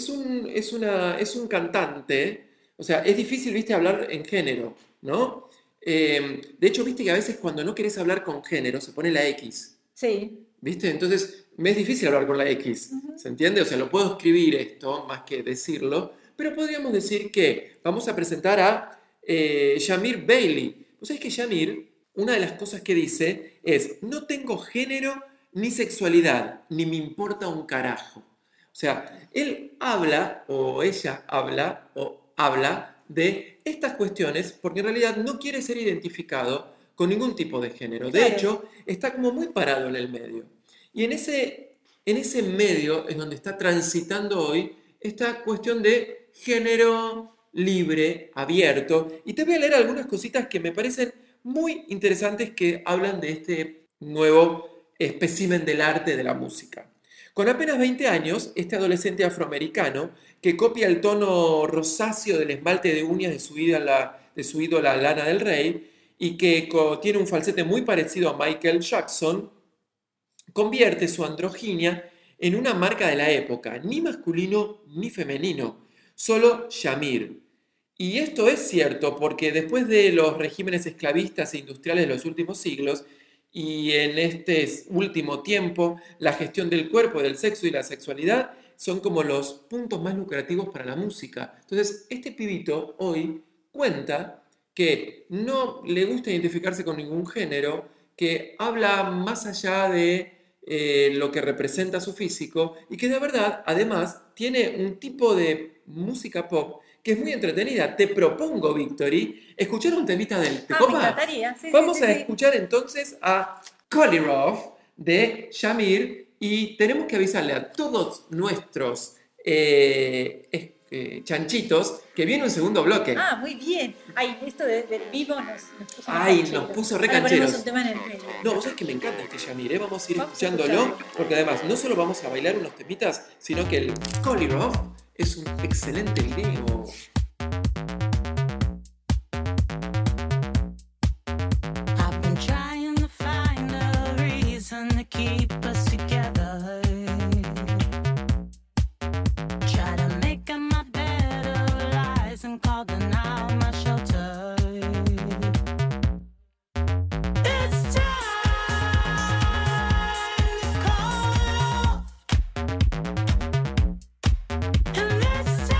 Speaker 1: Es un cantante. O sea, es difícil, viste, hablar en género, ¿no? De hecho, viste que a veces cuando no querés hablar con género se pone la X,
Speaker 2: Sí.
Speaker 1: ¿viste? Entonces me es difícil hablar con la X,
Speaker 2: Ujú.
Speaker 1: ¿se entiende? O sea, lo puedo escribir esto más que decirlo, pero podríamos decir que vamos a presentar a Yamir Bailey. ¿Vos sabés que Yamir, una de las cosas que dice es, no tengo género ni sexualidad, ni me importa un carajo? O sea, él habla, o ella habla, o habla de estas cuestiones porque en realidad no quiere ser identificado con ningún tipo de género. De
Speaker 2: Claro.
Speaker 1: hecho, está como muy parado en el medio. Y en ese medio es donde está transitando hoy esta cuestión de género libre, abierto. Y te voy a leer algunas cositas que me parecen muy interesantes que hablan de este nuevo espécimen del arte de la música. Con apenas 20 años, este adolescente afroamericano, que copia el tono rosáceo del esmalte de uñas de su ídola Lana del Rey, y que tiene un falsete muy parecido a Michael Jackson, convierte su androginia en una marca de la época, ni masculino ni femenino, solo Yamir. Y esto es cierto porque después de los regímenes esclavistas e industriales de los últimos siglos, y en este último tiempo, la gestión del cuerpo, del sexo y la sexualidad son como los puntos más lucrativos para la música. Entonces, este pibito hoy cuenta que no le gusta identificarse con ningún género, que habla más allá de lo que representa su físico y que de verdad, además, tiene un tipo de música pop que es muy entretenida. Te propongo, Victory, escuchar un temita del... ¿Te
Speaker 2: Me
Speaker 1: copa?
Speaker 2: encantaría. Sí, sí,
Speaker 1: Vamos
Speaker 2: sí,
Speaker 1: a
Speaker 2: sí.
Speaker 1: escuchar entonces a Kolirov de Yamir y tenemos que avisarle a todos nuestros chanchitos que viene un segundo bloque.
Speaker 2: Ah, muy bien. Ay, esto del vivo nos puso más
Speaker 1: Ay, nos
Speaker 2: cancheros.
Speaker 1: puso re
Speaker 2: Ahora ponemos
Speaker 1: cancheros.
Speaker 2: un tema en el medio.
Speaker 1: No, vos sabés que me encanta este Yamir, ¿eh? Vamos a ir
Speaker 2: Vamos a
Speaker 1: escuchándolo,
Speaker 2: escucharlo.
Speaker 1: porque además no solo vamos a bailar unos temitas, sino que el Kolirov es un excelente video.
Speaker 3: I've been trying to find a reason to keep us together. Try to make up my bed of lies and call denial my shelter. It's time to call it off. And this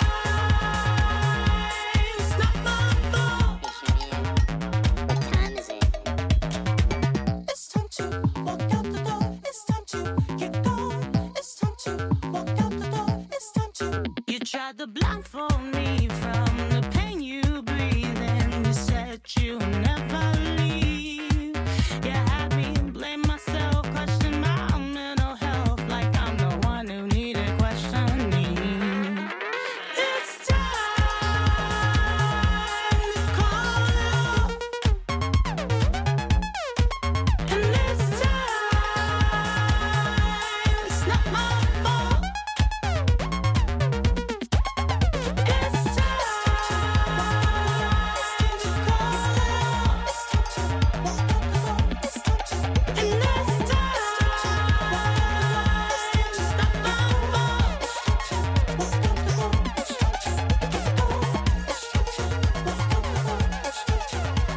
Speaker 3: time it's not my fault.
Speaker 4: What time is it?
Speaker 3: It's time to walk out the door. It's time to get going. It's time to walk out the door. It's time to. You tried to blindfold me from the pain you breathe in. You said you never leave. You had me blame myself, question my mental health like I'm the one who needed questioning. It's time to call it off. And this time, it's not my fault. It's time to call it off. It's time to walk out the door. It's time to. And this time, it's not my fault. It's time to walk out the door. It's time to get going. It's time to walk out the door. It's time to get going. It's time to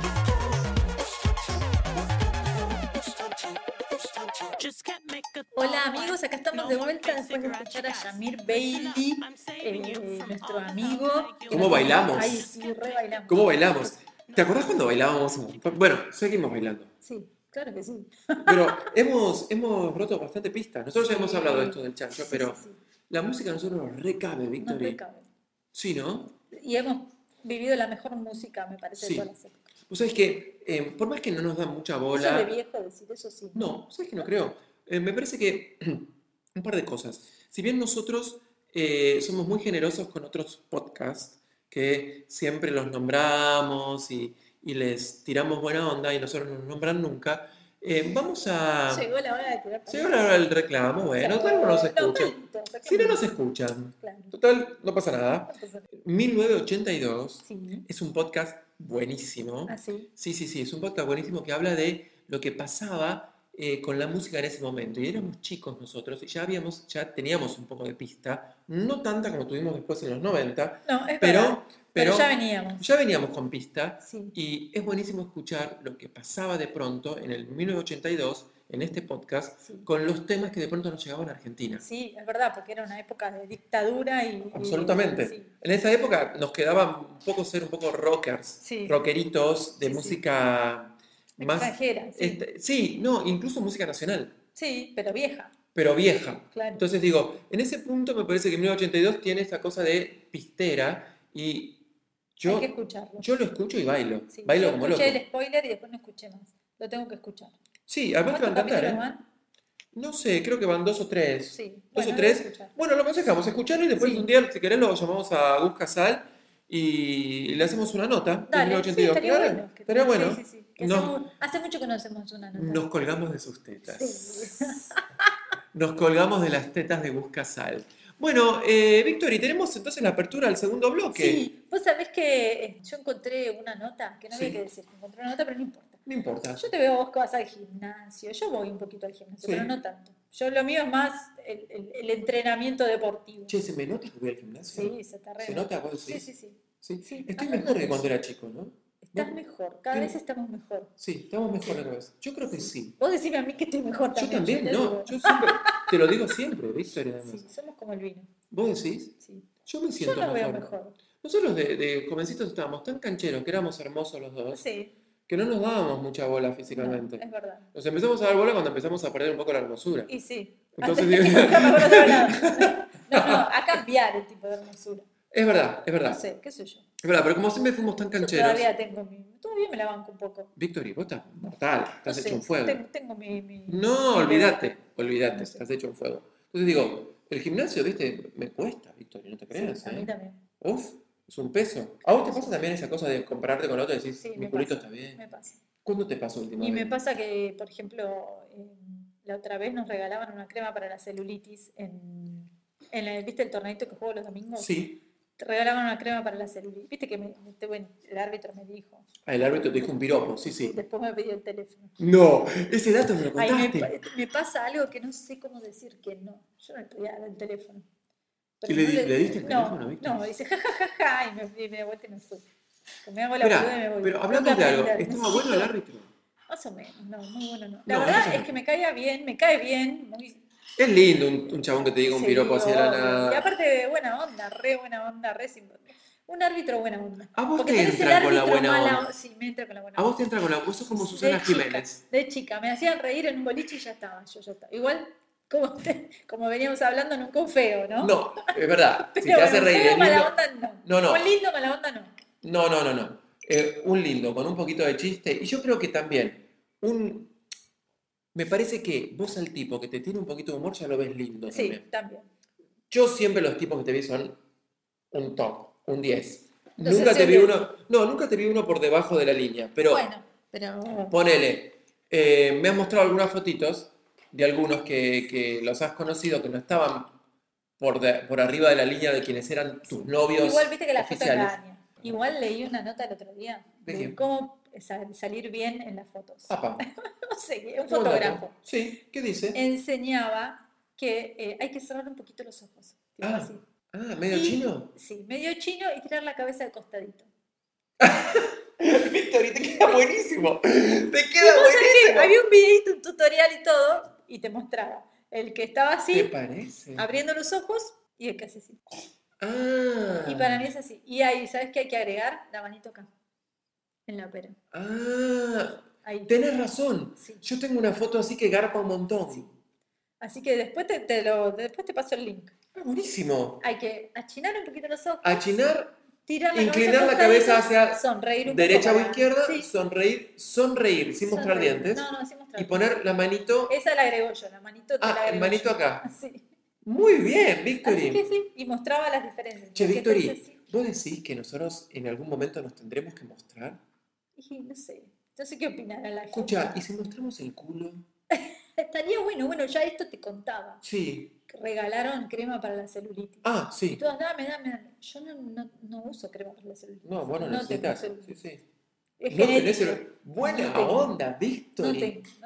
Speaker 3: just can't make a
Speaker 2: Hola amigos, acá estamos de vuelta después de escuchar a Yamir Bailey, nuestro amigo.
Speaker 1: ¿Cómo bailamos?
Speaker 2: Ay, sí, re bailamos.
Speaker 1: ¿Cómo bailamos? ¿Te acordás cuando bailábamos? Bueno, seguimos bailando.
Speaker 2: Sí, claro que sí.
Speaker 1: Pero hemos roto bastante pista. Nosotros ya
Speaker 2: Sí.
Speaker 1: hemos hablado de esto del chancho,
Speaker 2: Sí,
Speaker 1: pero
Speaker 2: sí, sí.
Speaker 1: la música a nosotros nos recabe,
Speaker 2: Nos
Speaker 1: Victory.
Speaker 2: recabe.
Speaker 1: Sí, ¿no?
Speaker 2: Y hemos vivido la mejor música, me parece,
Speaker 1: Sí.
Speaker 2: de todas las épocas.
Speaker 1: Vos sabés que, por más que no nos da mucha
Speaker 2: Eso es de
Speaker 1: bola...
Speaker 2: viejo decir eso, sí.
Speaker 1: No, ¿sabes que no creo? Me parece que un par de cosas. Si bien nosotros somos muy generosos con otros podcasts, que siempre los nombramos y les tiramos buena onda y nosotros no nos nombran nunca, vamos a...
Speaker 2: Llegó la hora de tirar
Speaker 1: Llegó la hora del reclamo, bueno, total no nos escuchan.
Speaker 2: escuchan.
Speaker 1: Si no nos escuchan,
Speaker 2: Claro.
Speaker 1: total, no pasa nada.
Speaker 2: No pasa nada.
Speaker 1: 1982
Speaker 2: Sí,
Speaker 1: es un podcast buenísimo.
Speaker 2: así.
Speaker 1: Sí, es un podcast buenísimo que habla de lo que pasaba con la música en ese momento. Y éramos chicos nosotros y ya teníamos un poco de pista, no tanta como tuvimos después en los 90,
Speaker 2: No, es verdad.
Speaker 1: pero
Speaker 2: ya veníamos.
Speaker 1: ya veníamos con pista.
Speaker 2: Sí.
Speaker 1: Y es buenísimo escuchar lo que pasaba de pronto en el 1982, en este podcast,
Speaker 2: Sí.
Speaker 1: con los temas que de pronto nos llegaban a Argentina.
Speaker 2: Sí, es verdad, porque era una época de dictadura y...
Speaker 1: Absolutamente.
Speaker 2: Sí.
Speaker 1: En esa época nos quedaba un poco ser un poco rockers,
Speaker 2: Sí.
Speaker 1: rockeritos de
Speaker 2: Sí, sí.
Speaker 1: música más...
Speaker 2: Extranjera, sí.
Speaker 1: Sí, no, incluso música nacional,
Speaker 2: Sí, pero vieja,
Speaker 1: pero vieja.
Speaker 2: claro.
Speaker 1: Entonces digo, en ese punto me parece que 1982 tiene esa cosa de pistera y
Speaker 2: Hay que
Speaker 1: yo,
Speaker 2: escucharlo.
Speaker 1: yo lo escucho y bailo,
Speaker 2: Sí,
Speaker 1: bailo
Speaker 2: yo
Speaker 1: como loco.
Speaker 2: escuché el spoiler y después no escuché más. Lo tengo que escuchar.
Speaker 1: Sí, además te va a
Speaker 2: ¿Cuántos
Speaker 1: encantar,
Speaker 2: capítulos
Speaker 1: ¿eh?
Speaker 2: van?
Speaker 1: No sé, creo que van 2 o 3.
Speaker 2: Sí.
Speaker 1: 2
Speaker 2: Bueno,
Speaker 1: o
Speaker 2: lo
Speaker 1: 3.
Speaker 2: voy a escuchar.
Speaker 1: Bueno, lo aconsejamos, escucharlo y después
Speaker 2: Sí.
Speaker 1: un día, si querés, lo llamamos a Gus Casal y le hacemos una nota de
Speaker 2: Dale, sí,
Speaker 1: 1982.
Speaker 2: estaría
Speaker 1: ¿Te
Speaker 2: bueno.
Speaker 1: Estaría bueno.
Speaker 2: Sí, sí, sí. Que
Speaker 1: Nos-
Speaker 2: hace mucho que no hacemos una nota.
Speaker 1: Nos colgamos de sus tetas.
Speaker 2: Sí.
Speaker 1: Nos colgamos de las tetas de Gus Casal. Bueno, Víctor, y tenemos entonces la apertura al segundo bloque.
Speaker 2: Sí, vos sabés que yo encontré una nota, que no
Speaker 1: Sí.
Speaker 2: había que decir, encontré una nota, pero no importa.
Speaker 1: No importa.
Speaker 2: Yo te veo vos que vas al gimnasio, yo voy un poquito al gimnasio,
Speaker 1: Sí.
Speaker 2: pero no tanto. Yo lo mío es más el entrenamiento deportivo.
Speaker 1: Che, ¿se me nota que voy al gimnasio?
Speaker 2: Sí, se te
Speaker 1: ¿Se nota? ¿Vos
Speaker 2: Sí,
Speaker 1: decís?
Speaker 2: sí, sí.
Speaker 1: Sí.
Speaker 2: Sí,
Speaker 1: Estoy
Speaker 2: hablando
Speaker 1: mejor
Speaker 2: de
Speaker 1: que cuando
Speaker 2: eso.
Speaker 1: era chico, ¿no?
Speaker 2: Estás
Speaker 1: ¿No?
Speaker 2: mejor, cada
Speaker 1: ¿Qué?
Speaker 2: vez estamos mejor.
Speaker 1: Sí, estamos mejor la vez. Yo creo que sí.
Speaker 2: Vos decime a mí que estoy mejor
Speaker 1: Yo
Speaker 2: también.
Speaker 1: también,
Speaker 2: te
Speaker 1: no.
Speaker 2: digo.
Speaker 1: Yo siempre, te lo digo siempre, Víctor, además.
Speaker 2: Sí, somos como el vino.
Speaker 1: ¿Vos decís?
Speaker 2: Sí.
Speaker 1: Yo me
Speaker 2: Yo
Speaker 1: siento
Speaker 2: lo veo
Speaker 1: mejor.
Speaker 2: mejor.
Speaker 1: Nosotros de jovencitos estábamos tan cancheros, que éramos hermosos los dos,
Speaker 2: Sí,
Speaker 1: que no nos dábamos mucha bola
Speaker 2: no,
Speaker 1: físicamente.
Speaker 2: es verdad.
Speaker 1: Nos empezamos a dar bola cuando empezamos a perder un poco la hermosura.
Speaker 2: Y sí.
Speaker 1: Entonces,
Speaker 2: Hasta que
Speaker 1: digo-
Speaker 2: buscamos por otro lado. No, a cambiar el tipo de hermosura.
Speaker 1: Es verdad, es verdad.
Speaker 2: No sé, qué sé yo.
Speaker 1: Es verdad, pero como siempre fuimos tan
Speaker 2: Yo
Speaker 1: cancheros.
Speaker 2: todavía me la banco un poco.
Speaker 1: Víctor, y vos estás mortal,
Speaker 2: No
Speaker 1: estás
Speaker 2: sé,
Speaker 1: hecho un fuego.
Speaker 2: tengo mi...
Speaker 1: No,
Speaker 2: mi-
Speaker 1: olvídate,
Speaker 2: No sé.
Speaker 1: estás hecho un fuego. Entonces digo, el gimnasio, viste, me cuesta, Víctor, y no te
Speaker 2: Sí,
Speaker 1: creas,
Speaker 2: a mí
Speaker 1: ¿eh?
Speaker 2: también.
Speaker 1: Uf, es un peso. ¿A vos te pasa también esa cosa de compararte con otro y decir,
Speaker 2: Sí,
Speaker 1: mi
Speaker 2: me
Speaker 1: culito
Speaker 2: pasa,
Speaker 1: está bien?
Speaker 2: me pasa.
Speaker 1: ¿Cuándo te pasó
Speaker 2: Y
Speaker 1: últimamente?
Speaker 2: me pasa que, por ejemplo, la otra vez nos regalaban una crema para la celulitis ¿viste el torneito que juego los domingos?
Speaker 1: Sí.
Speaker 2: Te regalaban una crema para la celulitis. Viste que el árbitro me dijo.
Speaker 1: Ah, el árbitro te dijo un piropo, sí, sí.
Speaker 2: Después me pidió el teléfono.
Speaker 1: No, ese dato me lo
Speaker 2: Ay,
Speaker 1: contaste.
Speaker 2: me pasa algo que no sé cómo decir que no. Yo no le podía dar el teléfono.
Speaker 1: ¿Y
Speaker 2: Pero
Speaker 1: le
Speaker 2: no
Speaker 1: di- le diste el
Speaker 2: no,
Speaker 1: teléfono, Víctor?
Speaker 2: No, dice ja, ja, ja, ja, y me di vuelta y me fui. Que me hago la
Speaker 1: Espera,
Speaker 2: boluda y me voy.
Speaker 1: pero
Speaker 2: Tengo
Speaker 1: hablamos
Speaker 2: que
Speaker 1: de algo.
Speaker 2: aprender,
Speaker 1: ¿Estaba bueno el
Speaker 2: necesito-
Speaker 1: árbitro?
Speaker 2: Más o menos, no, muy bueno no.
Speaker 1: No,
Speaker 2: La verdad
Speaker 1: eso
Speaker 2: es
Speaker 1: no.
Speaker 2: que me cae bien, muy...
Speaker 1: Es lindo un chabón que te diga un
Speaker 2: Sí,
Speaker 1: piropo así de la
Speaker 2: obvio. Y
Speaker 1: nada.
Speaker 2: aparte, buena onda, re simpático. Un árbitro buena onda.
Speaker 1: ¿A vos
Speaker 2: Porque
Speaker 1: te
Speaker 2: tenés el
Speaker 1: entra con la
Speaker 2: árbitro
Speaker 1: buena
Speaker 2: mala
Speaker 1: onda?
Speaker 2: Sí, me entra con la buena
Speaker 1: A
Speaker 2: onda.
Speaker 1: vos te entra con la... Vos sos como Susana Jiménez.
Speaker 2: De chica, me hacían reír en un boliche y ya estaba, yo ya estaba. Igual, como veníamos hablando, nunca un feo, ¿no?
Speaker 1: No, es verdad. Si
Speaker 2: Pero
Speaker 1: te hace
Speaker 2: un
Speaker 1: reír
Speaker 2: feo,
Speaker 1: el
Speaker 2: mala
Speaker 1: lindo...
Speaker 2: onda, no.
Speaker 1: No.
Speaker 2: Un lindo, mala onda, no.
Speaker 1: No. Un lindo, con un poquito de chiste. Y yo creo que también, me parece que vos al tipo que te tiene un poquito de humor ya lo ves lindo
Speaker 2: Sí,
Speaker 1: también.
Speaker 2: también.
Speaker 1: Yo siempre los tipos que te vi son un top, un 10.
Speaker 2: No
Speaker 1: Nunca
Speaker 2: sé
Speaker 1: te
Speaker 2: si
Speaker 1: vi
Speaker 2: un
Speaker 1: uno, no, nunca te vi uno por debajo de la línea, pero
Speaker 2: Bueno, pero...
Speaker 1: ponele, me has mostrado algunas fotitos de algunos que los has conocido que no estaban por arriba de la línea de quienes eran tus novios
Speaker 2: Igual viste que la foto
Speaker 1: oficiales.
Speaker 2: engaña. Igual leí una nota el otro día
Speaker 1: ¿De
Speaker 2: de
Speaker 1: quién?
Speaker 2: cómo salir bien en las fotos.
Speaker 1: Apa,
Speaker 2: No sé, un
Speaker 1: buen dato.
Speaker 2: fotógrafo
Speaker 1: Sí, ¿qué dice?
Speaker 2: enseñaba que hay que cerrar un poquito los ojos. Tipo
Speaker 1: Ah,
Speaker 2: así.
Speaker 1: ¿medio
Speaker 2: Y-
Speaker 1: chino?
Speaker 2: Sí, medio chino y tirar la cabeza al costadito.
Speaker 1: Víctor, y te queda buenísimo. Te
Speaker 2: Y
Speaker 1: queda
Speaker 2: vos sabés que
Speaker 1: buenísimo.
Speaker 2: había un videito, un tutorial y todo, y te mostraba el que estaba
Speaker 1: ¿Te
Speaker 2: así,
Speaker 1: parece?
Speaker 2: abriendo los ojos, y el que hace así.
Speaker 1: Ah.
Speaker 2: Y para mí es así. Y ahí, ¿sabes qué hay que agregar? La manito acá, en la pera.
Speaker 1: Ah,
Speaker 2: Ahí.
Speaker 1: tenés razón.
Speaker 2: Sí.
Speaker 1: Yo tengo una foto así que garpa un montón.
Speaker 2: Así que después después te paso el link.
Speaker 1: Ah, buenísimo.
Speaker 2: Hay que achinar un poquito los ojos,
Speaker 1: Achinar,
Speaker 2: tirar la
Speaker 1: inclinar
Speaker 2: cabeza
Speaker 1: la
Speaker 2: al
Speaker 1: cabeza
Speaker 2: costadito,
Speaker 1: hacia
Speaker 2: sonreír un
Speaker 1: derecha o
Speaker 2: poco para-
Speaker 1: izquierda,
Speaker 2: Sí,
Speaker 1: sonreír sin mostrar
Speaker 2: sonreír.
Speaker 1: dientes
Speaker 2: No, sin mostrar
Speaker 1: y poner la manito.
Speaker 2: Esa la agrego yo, la manito te la
Speaker 1: Ah, el
Speaker 2: agrego
Speaker 1: manito
Speaker 2: yo.
Speaker 1: acá.
Speaker 2: Sí.
Speaker 1: Muy bien,
Speaker 2: Así
Speaker 1: Victory.
Speaker 2: que sí, y mostraba las diferencias.
Speaker 1: Che,
Speaker 2: porque
Speaker 1: Victory,
Speaker 2: entonces sí,
Speaker 1: ¿vos decís que nosotros en algún momento nos tendremos que mostrar?
Speaker 2: y no sé qué opinará la gente.
Speaker 1: Escucha, ¿y si mostramos el culo?
Speaker 2: Estaría bueno, ya esto te contaba.
Speaker 1: Sí.
Speaker 2: Que regalaron crema para la celulitis.
Speaker 1: Ah,
Speaker 2: Y
Speaker 1: sí.
Speaker 2: todas, dame. Yo no uso crema para la celulitis.
Speaker 1: No, bueno,
Speaker 2: no tengo
Speaker 1: necesitas. Sí,
Speaker 2: celulitis.
Speaker 1: sí.
Speaker 2: Es
Speaker 1: No tenés
Speaker 2: genético.
Speaker 1: Buena
Speaker 2: No tengo.
Speaker 1: onda,
Speaker 2: No
Speaker 1: Victory.
Speaker 2: tengo.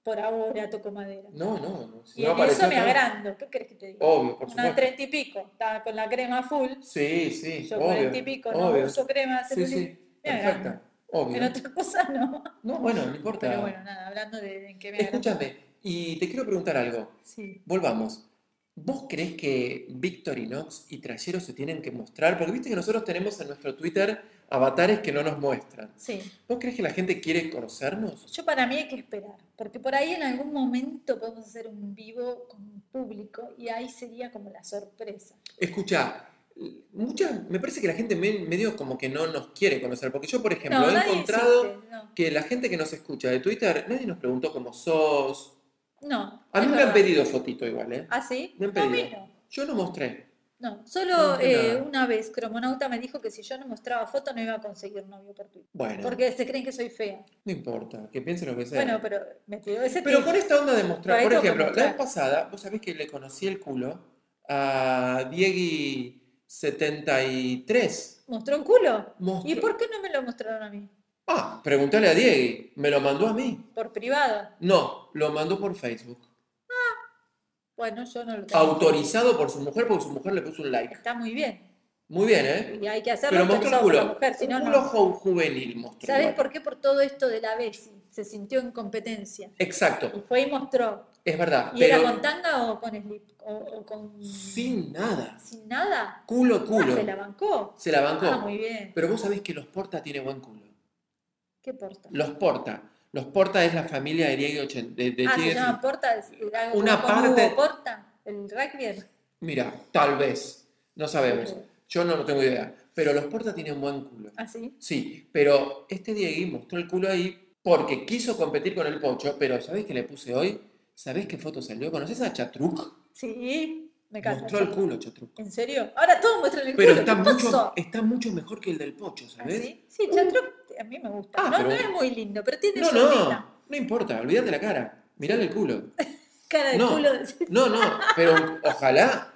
Speaker 2: Por ahora toco madera.
Speaker 1: No. Si
Speaker 2: Y
Speaker 1: no
Speaker 2: en eso me
Speaker 1: aparece otra-
Speaker 2: agrando. ¿Qué crees que te diga?
Speaker 1: Obvio, por
Speaker 2: Una
Speaker 1: supuesto.
Speaker 2: 30 y pico, estaba con la crema full.
Speaker 1: Sí,
Speaker 2: Yo
Speaker 1: obvio.
Speaker 2: 40 y pico no
Speaker 1: obvio.
Speaker 2: uso crema de
Speaker 1: Sí,
Speaker 2: celulitis.
Speaker 1: sí,
Speaker 2: Me agrando.
Speaker 1: perfecta. Obvio.
Speaker 2: En otra cosa no.
Speaker 1: No, bueno, no importa.
Speaker 2: Pero bueno, nada, hablando de en qué me agrando.
Speaker 1: Escúchame, y te quiero preguntar algo.
Speaker 2: Sí.
Speaker 1: Volvamos. ¿Vos creés que Victorinox y Trayero se tienen que mostrar? Porque viste que nosotros tenemos en nuestro Twitter avatares que no nos muestran.
Speaker 2: Sí.
Speaker 1: ¿Vos creés que la gente quiere conocernos?
Speaker 2: Yo para mí hay que esperar, porque por ahí en algún momento podemos hacer un vivo con un público y ahí sería como la sorpresa.
Speaker 1: Escuchá, me parece que la gente medio como que no nos quiere conocer. Porque yo, por ejemplo,
Speaker 2: No,
Speaker 1: he
Speaker 2: nadie
Speaker 1: encontrado
Speaker 2: insiste, no.
Speaker 1: que la gente que nos escucha de Twitter, nadie nos preguntó cómo sos.
Speaker 2: No.
Speaker 1: A mí
Speaker 2: es
Speaker 1: me han
Speaker 2: verdad.
Speaker 1: pedido fotito igual, ¿eh?
Speaker 2: ¿Ah, sí?
Speaker 1: Me han
Speaker 2: No, a mí
Speaker 1: pedido.
Speaker 2: no.
Speaker 1: Yo no mostré.
Speaker 2: No,
Speaker 1: No
Speaker 2: solo
Speaker 1: mostré nada.
Speaker 2: una vez Cromonauta me dijo que si yo no mostraba foto no iba a conseguir novio por Twitter.
Speaker 1: Bueno,
Speaker 2: Porque se creen que soy fea.
Speaker 1: no importa, que piensen lo que sea.
Speaker 2: Bueno, pero me tiró ese
Speaker 1: Pero
Speaker 2: tip.
Speaker 1: con esta onda de mostrar,
Speaker 2: Por ahí
Speaker 1: por
Speaker 2: tengo que
Speaker 1: ejemplo, la
Speaker 2: mostrar.
Speaker 1: vez pasada, vos sabés que le conocí el culo a Diegui73.
Speaker 2: ¿Mostró un culo?
Speaker 1: Mostró-
Speaker 2: ¿Y por qué no me lo mostraron a mí?
Speaker 1: Ah, preguntale a Diegui, me lo mandó a mí.
Speaker 2: ¿Por privado?
Speaker 1: No, lo mandó por Facebook.
Speaker 2: Bueno, yo no lo tengo.
Speaker 1: Autorizado por su mujer, porque su mujer le puso un like.
Speaker 2: Está muy bien.
Speaker 1: Muy bien, ¿eh?
Speaker 2: Y hay que hacerlo
Speaker 1: Pero mostró el
Speaker 2: autorizado por la
Speaker 1: culo.
Speaker 2: mujer, si
Speaker 1: Un
Speaker 2: no,
Speaker 1: culo
Speaker 2: no.
Speaker 1: juvenil mostró.
Speaker 2: ¿Sabes
Speaker 1: igual.
Speaker 2: por qué? Por todo esto de la Bessie. Se sintió en competencia.
Speaker 1: Exacto,
Speaker 2: Y fue y mostró.
Speaker 1: es verdad.
Speaker 2: ¿Y
Speaker 1: Pero
Speaker 2: era con tanga o con slip? ¿O con...?
Speaker 1: sin nada.
Speaker 2: ¿Sin nada?
Speaker 1: Culo.
Speaker 2: Ah, ¿se la bancó?
Speaker 1: Se la bancó.
Speaker 2: Ah, muy bien.
Speaker 1: Pero vos sabés que los Porta tiene buen culo.
Speaker 2: ¿Qué porta?
Speaker 1: Los Porta. Los Porta es la familia de Diego de
Speaker 2: ¿Se
Speaker 1: Diego-
Speaker 2: llama Porta?
Speaker 1: Una
Speaker 2: ¿Con
Speaker 1: parte-
Speaker 2: Hugo Porta? ¿El rugby?
Speaker 1: Mira, tal vez. No sabemos.
Speaker 2: Ok.
Speaker 1: Yo no tengo idea. Pero los Porta tienen buen culo.
Speaker 2: ¿Ah, sí?
Speaker 1: Sí, pero este Diego mostró el culo ahí porque quiso competir con el Pocho. Pero ¿sabés qué le puse hoy? ¿Sabés qué foto salió? ¿Conoces a Chatruc?
Speaker 2: Sí, me encanta.
Speaker 1: Mostró el culo, Chatruc.
Speaker 2: ¿En serio? Ahora todos muestran el
Speaker 1: Pero
Speaker 2: culo.
Speaker 1: está
Speaker 2: ¿Qué
Speaker 1: mucho,
Speaker 2: pasó?
Speaker 1: está mucho mejor que el del Pocho,
Speaker 2: ¿Ah,
Speaker 1: ¿sabes?
Speaker 2: sí? Sí, Chatruc a mí me gusta.
Speaker 1: Ah,
Speaker 2: no,
Speaker 1: pero-
Speaker 2: no es muy lindo, pero tiene
Speaker 1: No,
Speaker 2: su ondita.
Speaker 1: no importa, olvídate la cara. Mirale el culo.
Speaker 2: Cara de
Speaker 1: No.
Speaker 2: culo.
Speaker 1: No, pero ojalá.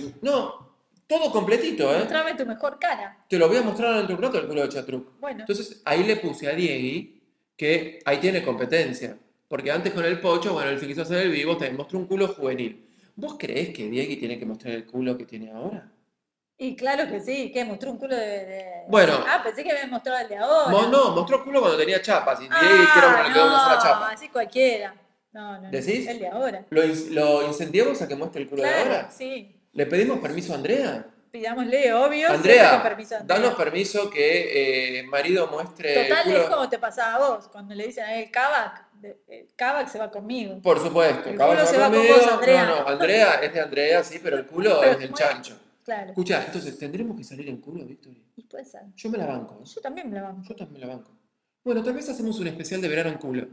Speaker 1: No, todo completito, ¿eh?
Speaker 2: Mostrame tu mejor cara.
Speaker 1: Te lo voy a mostrar dentro de un rato el culo de Chatruc.
Speaker 2: Bueno,
Speaker 1: Entonces ahí le puse a Diegui que ahí tiene competencia. Porque antes con el Pocho, bueno, él se quiso hacer el vivo, te mostró un culo juvenil. ¿Vos creés que Diegui tiene que mostrar el culo que tiene ahora?
Speaker 2: y claro que sí, que mostró un culo de...
Speaker 1: Bueno.
Speaker 2: Ah, pensé que había mostrado el de ahora.
Speaker 1: No, mostró culo cuando tenía chapas. Y Diegui creo que le quedó una sola chapa.
Speaker 2: así cualquiera. No.
Speaker 1: ¿Decís?
Speaker 2: El de ahora.
Speaker 1: ¿Lo incendiamos a que muestre el culo de
Speaker 2: Claro,
Speaker 1: ahora?
Speaker 2: sí.
Speaker 1: ¿Le pedimos permiso a Andrea?
Speaker 2: Pidámosle, obvio. siempre
Speaker 1: Andrea,
Speaker 2: con permiso de Andrea.
Speaker 1: danos permiso que marido muestre
Speaker 2: Total,
Speaker 1: el
Speaker 2: es
Speaker 1: culo.
Speaker 2: como te pasaba a vos, cuando le dicen a él Kavak, el Kavak se va conmigo.
Speaker 1: Por supuesto,
Speaker 2: El
Speaker 1: Cava
Speaker 2: culo se va con
Speaker 1: conmigo.
Speaker 2: vos, Andrea.
Speaker 1: No, Andrea es de Andrea, sí, pero el culo
Speaker 2: Pero
Speaker 1: es del
Speaker 2: muy-
Speaker 1: chancho.
Speaker 2: Claro.
Speaker 1: Escucha, entonces, ¿tendremos que salir en culo, Victoria?
Speaker 2: Y puede ser.
Speaker 1: Yo me la banco.
Speaker 2: Yo también me la banco.
Speaker 1: Yo también me la banco. Bueno, tal vez hacemos un especial de verano en culo.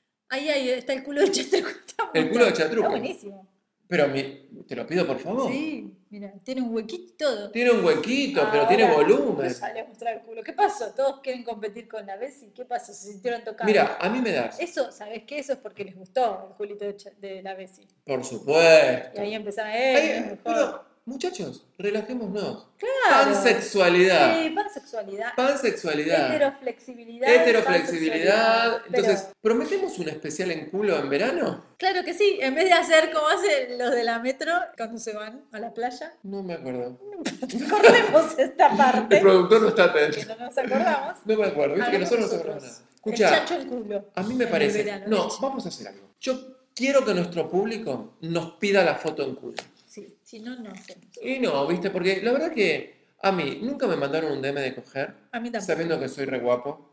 Speaker 2: Ahí está el culo de Chatruc.
Speaker 1: El culo de Chatruc.
Speaker 2: Está buenísimo.
Speaker 1: Pero te lo pido por favor.
Speaker 2: Sí, mira, tiene un huequito y todo.
Speaker 1: Tiene un huequito, pero tiene
Speaker 2: Ahora,
Speaker 1: volumen.
Speaker 2: no sale a mostrar el culo. ¿Qué pasó? Todos quieren competir con la Bessie. ¿Qué pasó? Se sintieron tocados.
Speaker 1: Mira, a mí me das.
Speaker 2: Eso, ¿sabes qué? Eso es porque les gustó el culito de la Bessie.
Speaker 1: Por supuesto.
Speaker 2: Y ahí empezaron,
Speaker 1: Ahí,
Speaker 2: es mejor.
Speaker 1: pero, muchachos, relajémonos.
Speaker 2: Claro.
Speaker 1: Pansexualidad.
Speaker 2: Sí, pansexualidad.
Speaker 1: Pansexualidad.
Speaker 2: Heteroflexibilidad.
Speaker 1: Heteroflexibilidad.
Speaker 2: pansexualidad.
Speaker 1: Entonces,
Speaker 2: Pero,
Speaker 1: ¿prometemos un especial en culo en verano?
Speaker 2: claro que sí, en vez de hacer como hacen los de la metro cuando se van a la playa.
Speaker 1: No me acuerdo.
Speaker 2: Corremos esta parte.
Speaker 1: El productor no está
Speaker 2: Que
Speaker 1: atento.
Speaker 2: no nos acordamos.
Speaker 1: No me acuerdo, viste que
Speaker 2: Hagamos
Speaker 1: nosotros no
Speaker 2: nosotros.
Speaker 1: sabemos nada.
Speaker 2: El
Speaker 1: Escucha,
Speaker 2: chancho el culo.
Speaker 1: a mí me
Speaker 2: en el
Speaker 1: parece.
Speaker 2: verano,
Speaker 1: No,
Speaker 2: el
Speaker 1: vamos a hacer algo. Yo quiero que nuestro público nos pida la foto en culo.
Speaker 2: Sí, si no, no hacemos.
Speaker 1: Y no, viste, porque la verdad que a mí nunca me mandaron un DM de coger,
Speaker 2: A mí tampoco.
Speaker 1: sabiendo que soy re guapo.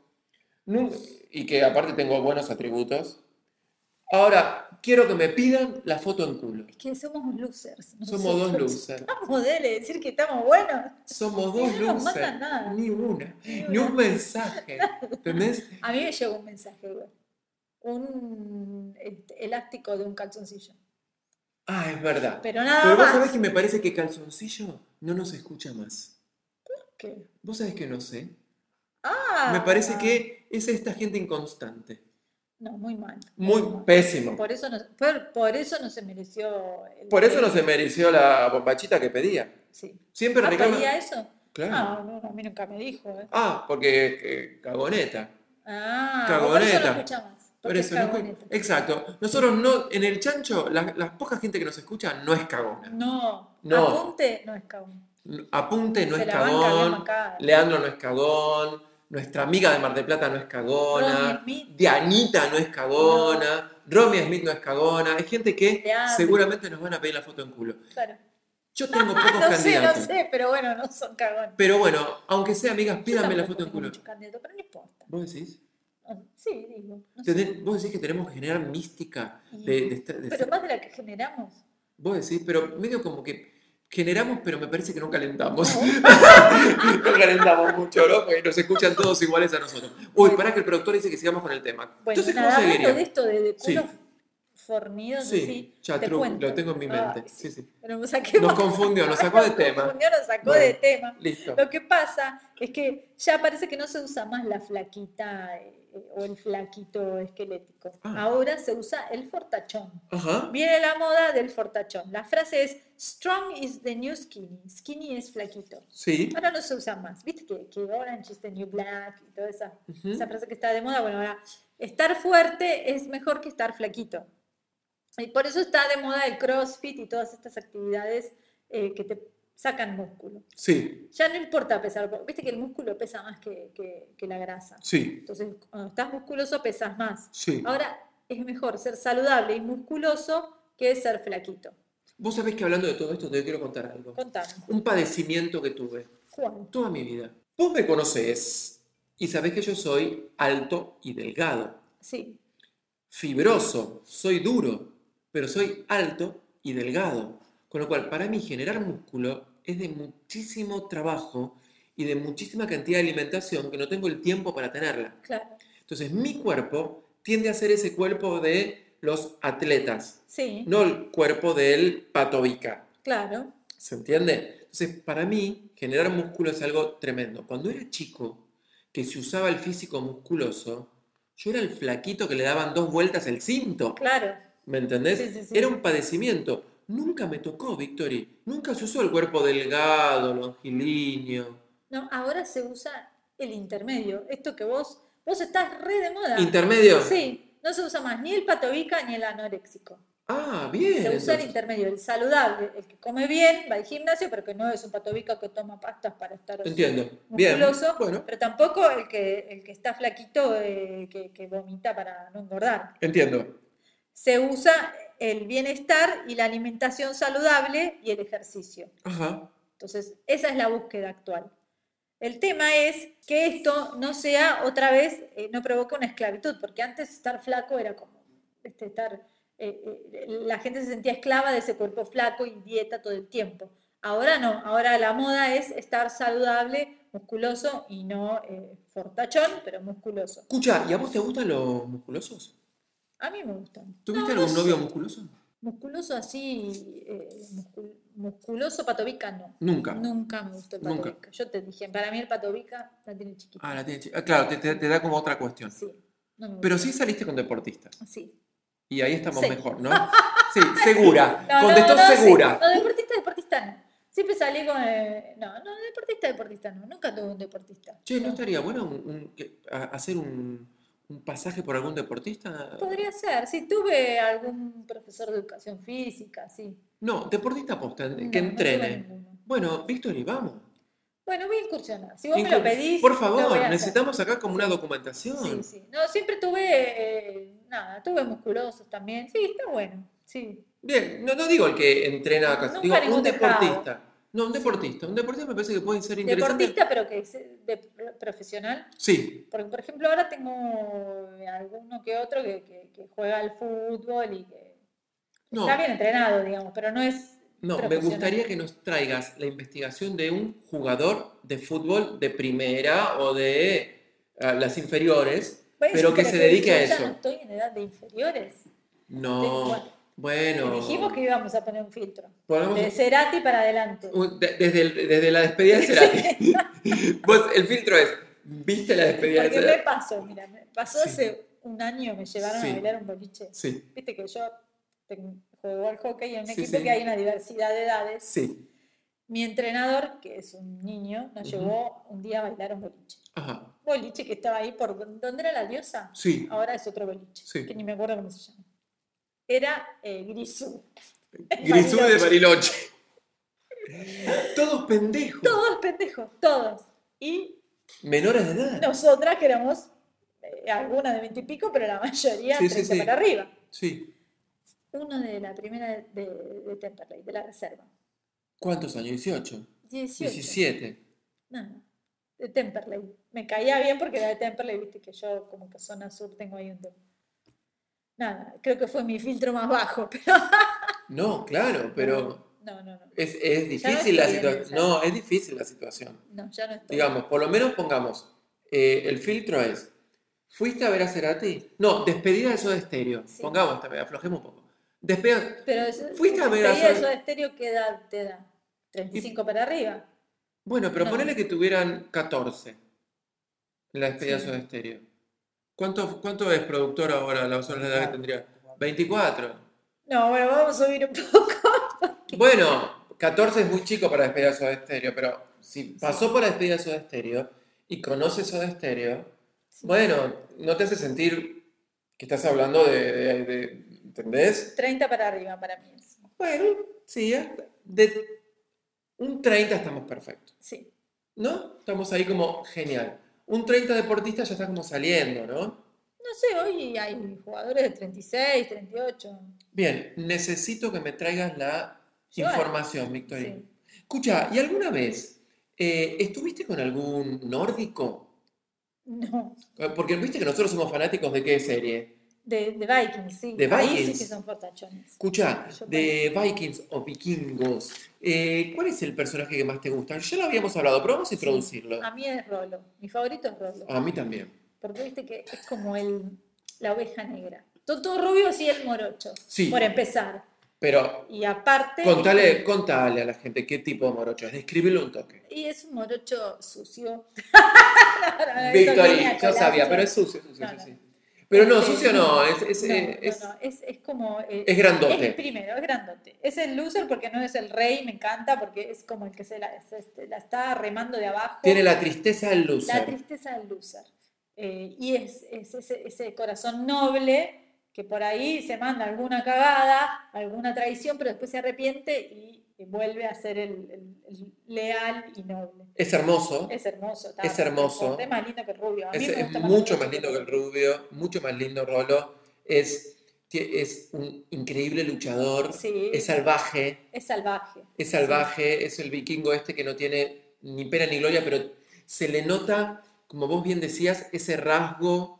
Speaker 1: Y que aparte tengo buenos atributos. Ahora, quiero que me pidan la foto en culo.
Speaker 2: Es que somos losers.
Speaker 1: Somos dos
Speaker 2: nosotros.
Speaker 1: losers.
Speaker 2: Vamos, dele, decir que estamos buenos.
Speaker 1: Somos
Speaker 2: Y
Speaker 1: dos
Speaker 2: no nos
Speaker 1: losers.
Speaker 2: mandan nada.
Speaker 1: Ni una.
Speaker 2: Ni
Speaker 1: Ni un
Speaker 2: una.
Speaker 1: mensaje. ¿Entendés?
Speaker 2: A mí me llegó un mensaje, igual. Un elástico de un calzoncillo.
Speaker 1: Ah, es verdad.
Speaker 2: Pero nada
Speaker 1: Pero vos
Speaker 2: más.
Speaker 1: sabés que me parece que Calzoncillo no nos escucha más.
Speaker 2: ¿Qué?
Speaker 1: ¿Vos sabés que no sé?
Speaker 2: Ah.
Speaker 1: Me parece que es esta gente inconstante.
Speaker 2: No, muy mal.
Speaker 1: Muy
Speaker 2: mal.
Speaker 1: pésimo.
Speaker 2: Por eso no se mereció.
Speaker 1: Por eso no se mereció la bombachita que pedía.
Speaker 2: Sí.
Speaker 1: Siempre
Speaker 2: ¿Ah,
Speaker 1: reclama.
Speaker 2: pedía eso?
Speaker 1: Claro.
Speaker 2: Ah, no, a mí nunca me dijo.
Speaker 1: Ah, porque cagoneta.
Speaker 2: Ah, vos por eso no
Speaker 1: Cagoneta.
Speaker 2: escuchás más.
Speaker 1: Por
Speaker 2: Porque
Speaker 1: eso,
Speaker 2: es cagoneta.
Speaker 1: exacto. Nosotros no, en el chancho, la poca gente que nos escucha no es cagona.
Speaker 2: No,
Speaker 1: No.
Speaker 2: apunte no es cagón.
Speaker 1: Apunte no
Speaker 2: Se
Speaker 1: es
Speaker 2: la banca bien
Speaker 1: cagón,
Speaker 2: macada.
Speaker 1: Leandro no es cagón, nuestra amiga de Mar del Plata no es cagona,
Speaker 2: Romy Smith.
Speaker 1: Dianita no es cagona, Romy Smith no es cagona. Hay gente que
Speaker 2: Leandro.
Speaker 1: seguramente nos van a pedir la foto en culo.
Speaker 2: Claro.
Speaker 1: Yo tengo pocos
Speaker 2: No
Speaker 1: candidatos.
Speaker 2: sé, pero bueno, no son cagones.
Speaker 1: Pero bueno, aunque sea amigas,
Speaker 2: Yo
Speaker 1: pídanme la
Speaker 2: tampoco
Speaker 1: foto en
Speaker 2: tengo
Speaker 1: culo.
Speaker 2: muchos candidatos, pero no importa.
Speaker 1: ¿Vos decís?
Speaker 2: Sí, digo. No sé.
Speaker 1: ¿Vos decís que tenemos que generar mística
Speaker 2: Y-
Speaker 1: de
Speaker 2: Pero más de la que generamos.
Speaker 1: Vos decís, pero medio como que generamos, pero me parece que no calentamos.
Speaker 2: No.
Speaker 1: No calentamos mucho, ¿no? Porque nos escuchan todos iguales a nosotros. Uy,
Speaker 2: Bueno.
Speaker 1: pará que el productor dice que sigamos con el tema.
Speaker 2: Bueno,
Speaker 1: Entonces,
Speaker 2: nada,
Speaker 1: ¿cómo
Speaker 2: hablando
Speaker 1: seguiría?
Speaker 2: de esto de
Speaker 1: Sí.
Speaker 2: culos fornidos,
Speaker 1: Sí,
Speaker 2: así, te
Speaker 1: Chatruc,
Speaker 2: cuento.
Speaker 1: lo tengo en mi mente.
Speaker 2: Ay,
Speaker 1: Sí, sí.
Speaker 2: Pero saquemos-
Speaker 1: Nos confundió, nos sacó de
Speaker 2: Nos
Speaker 1: tema.
Speaker 2: confundió, nos sacó
Speaker 1: Bueno,
Speaker 2: de tema.
Speaker 1: Listo.
Speaker 2: Lo que pasa es que ya parece que no se usa más la flaquita o el flaquito esquelético.
Speaker 1: Ah.
Speaker 2: Ahora se usa el fortachón.
Speaker 1: Ajá.
Speaker 2: Viene la moda del fortachón. La frase es strong is the new skinny. Skinny es flaquito.
Speaker 1: Sí.
Speaker 2: Ahora no se usa más. ¿Viste que orange is the new black y toda esa
Speaker 1: Ujú.
Speaker 2: frase que está de moda? Bueno, ahora estar fuerte es mejor que estar flaquito. Y por eso está de moda el CrossFit y todas estas actividades que te sacan músculo.
Speaker 1: Sí.
Speaker 2: Ya no importa pesar, porque viste que el músculo pesa más que la grasa.
Speaker 1: Sí.
Speaker 2: Entonces, cuando estás musculoso pesas más.
Speaker 1: Sí.
Speaker 2: Ahora es mejor ser saludable y musculoso que ser flaquito.
Speaker 1: Vos sabés que hablando de todo esto te quiero contar algo.
Speaker 2: Contame.
Speaker 1: Un padecimiento que tuve
Speaker 2: ¿Cuál?
Speaker 1: toda mi vida. Vos me conocés y sabés que yo soy alto y delgado.
Speaker 2: Sí.
Speaker 1: Fibroso, soy duro, pero soy alto y delgado. Con lo cual, para mí, generar músculo es de muchísimo trabajo y de muchísima cantidad de alimentación que no tengo el tiempo para tenerla.
Speaker 2: Claro.
Speaker 1: Entonces, mi cuerpo tiende a ser ese cuerpo de los atletas,
Speaker 2: Sí.
Speaker 1: no el cuerpo del patovica.
Speaker 2: Claro.
Speaker 1: ¿Se entiende? Entonces, para mí, generar músculo es algo tremendo. Cuando era chico, que se usaba el físico musculoso, yo era el flaquito que le daban 2 vueltas el cinto.
Speaker 2: Claro.
Speaker 1: ¿Me entendés?
Speaker 2: Sí, sí, sí.
Speaker 1: Era un padecimiento. Nunca me tocó, Victory. Nunca se usó el cuerpo delgado, longilíneo.
Speaker 2: No, ahora se usa el intermedio. Esto que vos estás re de moda.
Speaker 1: ¿Intermedio?
Speaker 2: Sí, no se usa más ni el patovica ni el anoréxico.
Speaker 1: Ah, bien.
Speaker 2: Se usa el
Speaker 1: entonces.
Speaker 2: intermedio, el saludable, el que come bien, va al gimnasio, pero que no es un patovica que toma pastas para estar
Speaker 1: Entiendo. Bien.
Speaker 2: musculoso,
Speaker 1: Bueno,
Speaker 2: pero tampoco el que está flaquito que vomita para no engordar.
Speaker 1: entiendo.
Speaker 2: Se usa el bienestar y la alimentación saludable y el ejercicio.
Speaker 1: Ajá.
Speaker 2: Entonces, esa es la búsqueda actual. El tema es que esto no sea otra vez, no provoque una esclavitud, porque antes estar flaco era como la gente se sentía esclava de ese cuerpo flaco y dieta todo el tiempo. Ahora no, ahora la moda es estar saludable, musculoso y no fortachón, pero musculoso.
Speaker 1: Escucha, ¿y a vos te gustan los musculosos?
Speaker 2: A mí me gustan.
Speaker 1: ¿Tuviste
Speaker 2: No,
Speaker 1: algún
Speaker 2: no
Speaker 1: novio
Speaker 2: sé.
Speaker 1: musculoso?
Speaker 2: Musculoso así, musculoso patovica no.
Speaker 1: Nunca.
Speaker 2: Nunca me gustó el
Speaker 1: Nunca.
Speaker 2: patovica. Yo te dije, para mí el patovica la tiene chiquita.
Speaker 1: Ah, la tiene claro, te da como otra cuestión.
Speaker 2: Sí, no me
Speaker 1: Pero
Speaker 2: gusta.
Speaker 1: sí saliste con deportistas.
Speaker 2: Sí.
Speaker 1: Y ahí estamos
Speaker 2: Sí.
Speaker 1: mejor, ¿no? Sí, segura.
Speaker 2: No,
Speaker 1: Contestó
Speaker 2: no,
Speaker 1: segura.
Speaker 2: sí. No, deportista no. Siempre salí con... no, deportista no. Nunca tuve un deportista.
Speaker 1: Che, ¿no estaría bueno hacer un pasaje por algún deportista?
Speaker 2: Podría ser. Sí, tuve algún profesor de educación física, sí.
Speaker 1: No, deportista posta,
Speaker 2: No,
Speaker 1: que
Speaker 2: no tuve
Speaker 1: entrene.
Speaker 2: ninguno.
Speaker 1: Bueno, Victory, vamos.
Speaker 2: Bueno, voy a incursionar. Si vos me lo pedís,
Speaker 1: Por
Speaker 2: lo voy a
Speaker 1: favor,
Speaker 2: hacer.
Speaker 1: necesitamos acá como una documentación.
Speaker 2: Sí, sí. No, siempre tuve... tuve musculosos también. Sí, está bueno. Sí.
Speaker 1: Bien, no digo el que entrena acá,
Speaker 2: Nunca
Speaker 1: digo un
Speaker 2: ningún dejado.
Speaker 1: deportista. No, un deportista. Un deportista me parece que puede ser interesante.
Speaker 2: Deportista, pero que es profesional.
Speaker 1: Sí,
Speaker 2: Porque, por ejemplo, ahora tengo alguno que otro que juega al fútbol y que
Speaker 1: no,
Speaker 2: está bien entrenado, digamos, pero no es
Speaker 1: no, me
Speaker 2: profesional.
Speaker 1: gustaría que nos traigas la investigación de un jugador de fútbol de primera o de las inferiores,
Speaker 2: Bueno,
Speaker 1: pero
Speaker 2: sí,
Speaker 1: que se dedique a
Speaker 2: yo ya
Speaker 1: eso.
Speaker 2: no estoy en edad de inferiores.
Speaker 1: No, bueno.
Speaker 2: Dijimos que íbamos a poner un filtro.
Speaker 1: Ponemos
Speaker 2: De Cerati para adelante.
Speaker 1: desde la despedida de Cerati. Vos, el filtro es, ¿viste la despedida de
Speaker 2: Porque me
Speaker 1: Cerati?
Speaker 2: pasó, mira, me pasó
Speaker 1: Sí.
Speaker 2: hace un año, me llevaron
Speaker 1: Sí.
Speaker 2: a bailar un boliche.
Speaker 1: Sí,
Speaker 2: Viste que yo juego al hockey en un
Speaker 1: Sí,
Speaker 2: equipo
Speaker 1: sí.
Speaker 2: que hay una diversidad de edades.
Speaker 1: sí.
Speaker 2: Mi entrenador, que es un niño, nos
Speaker 1: Ujú.
Speaker 2: llevó un día a bailar un boliche.
Speaker 1: Ajá.
Speaker 2: boliche que estaba ahí por donde era la diosa.
Speaker 1: Sí.
Speaker 2: Ahora es otro boliche,
Speaker 1: Sí.
Speaker 2: que ni me acuerdo cómo se llama. Era Grisú.
Speaker 1: Grisú de
Speaker 2: Bariloche.
Speaker 1: Bariloche. Todos pendejos.
Speaker 2: Todos pendejos, todos. Y
Speaker 1: Menores de edad.
Speaker 2: nosotras que éramos, algunas de 20 y pico, pero la mayoría
Speaker 1: Sí, sí,
Speaker 2: 30
Speaker 1: sí.
Speaker 2: para arriba.
Speaker 1: Sí.
Speaker 2: Uno de la primera de Temperley, de la reserva.
Speaker 1: ¿Cuántos años? 18.
Speaker 2: 18.
Speaker 1: 17.
Speaker 2: No, de Temperley. Me caía bien porque era de Temperley, viste que yo como que zona sur tengo ahí un tema. Nada, creo que fue mi filtro más bajo, pero
Speaker 1: No, claro, pero
Speaker 2: no.
Speaker 1: es
Speaker 2: Ya
Speaker 1: difícil
Speaker 2: no
Speaker 1: la
Speaker 2: estoy en
Speaker 1: situación.
Speaker 2: esa.
Speaker 1: No, es difícil la situación.
Speaker 2: No, ya no estoy.
Speaker 1: Digamos, por lo menos pongamos, el filtro es, ¿fuiste a ver a Cerati? No, despedida de Soda Stereo.
Speaker 2: Sí.
Speaker 1: Pongamos también, aflojemos un poco. Despedida,
Speaker 2: Pero
Speaker 1: ¿fuiste a ver a
Speaker 2: despedida de
Speaker 1: Soda?
Speaker 2: Soda Stereo, ¿qué edad te da? 35 para arriba.
Speaker 1: Bueno, pero
Speaker 2: No.
Speaker 1: ponele que tuvieran 14 en la despedida de
Speaker 2: Sí.
Speaker 1: Soda Stereo. ¿Cuánto es productor ahora la edad que tendría? 24.
Speaker 2: No, bueno, vamos a subir un poco.
Speaker 1: Bueno, 14 es muy chico para despedida de Soda Stereo, pero si pasó por la despedida de Soda Stereo y conoce Soda Stereo,
Speaker 2: Sí.
Speaker 1: bueno, no te hace sentir que estás hablando ¿entendés?
Speaker 2: 30 para arriba para mí es.
Speaker 1: Bueno, sí, de un 30 estamos perfectos,
Speaker 2: Sí.
Speaker 1: ¿no? Estamos ahí como genial. Un 30 deportista ya está como saliendo, ¿no?
Speaker 2: No sé, hoy hay jugadores de 36, 38.
Speaker 1: Bien, necesito que me traigas la
Speaker 2: Yo,
Speaker 1: información, Victoria.
Speaker 2: Sí.
Speaker 1: Escucha, ¿y alguna vez estuviste con algún nórdico?
Speaker 2: No,
Speaker 1: Porque viste que nosotros somos fanáticos de qué serie.
Speaker 2: de Vikings, sí.
Speaker 1: De
Speaker 2: Ahí sí
Speaker 1: Vikings.
Speaker 2: que son fortachones.
Speaker 1: Escucha,
Speaker 2: Yo
Speaker 1: de Vikings o vikingos, ¿cuál es el personaje que más te gusta? Ya lo habíamos hablado, pero vamos a introducirlo.
Speaker 2: A mí es Rolo. Mi favorito es Rolo.
Speaker 1: A mí también.
Speaker 2: Porque viste que es como la oveja negra. Todo rubio sí el morocho.
Speaker 1: Sí.
Speaker 2: Por empezar.
Speaker 1: Pero
Speaker 2: Y aparte.
Speaker 1: contale a la gente qué tipo de morocho es. Descríbelo un toque.
Speaker 2: Y es un morocho sucio.
Speaker 1: Victoria, yo sabía, pero es sucio,
Speaker 2: No,
Speaker 1: sí,
Speaker 2: no.
Speaker 1: sí. Pero no, sucio no, es
Speaker 2: Es como.
Speaker 1: es grandote.
Speaker 2: Es primero, es grandote. Es el loser porque no es el rey, me encanta, porque es como el que la está remando de abajo.
Speaker 1: Tiene la tristeza del
Speaker 2: La
Speaker 1: loser.
Speaker 2: tristeza del loser. Y es ese corazón noble que por ahí se manda alguna cagada, alguna traición, pero después se arrepiente y vuelve a ser el leal y noble.
Speaker 1: Es hermoso.
Speaker 2: Es hermoso.
Speaker 1: Es hermoso.
Speaker 2: Es más lindo que el rubio. A mí
Speaker 1: Es,
Speaker 2: me
Speaker 1: es
Speaker 2: gusta
Speaker 1: mucho
Speaker 2: el
Speaker 1: más lindo que el rubio, mucho más lindo Rolo. Es un increíble luchador,
Speaker 2: Sí.
Speaker 1: es salvaje,
Speaker 2: Es salvaje.
Speaker 1: es el vikingo este que no tiene ni pena ni gloria, pero se le nota, como vos bien decías, ese rasgo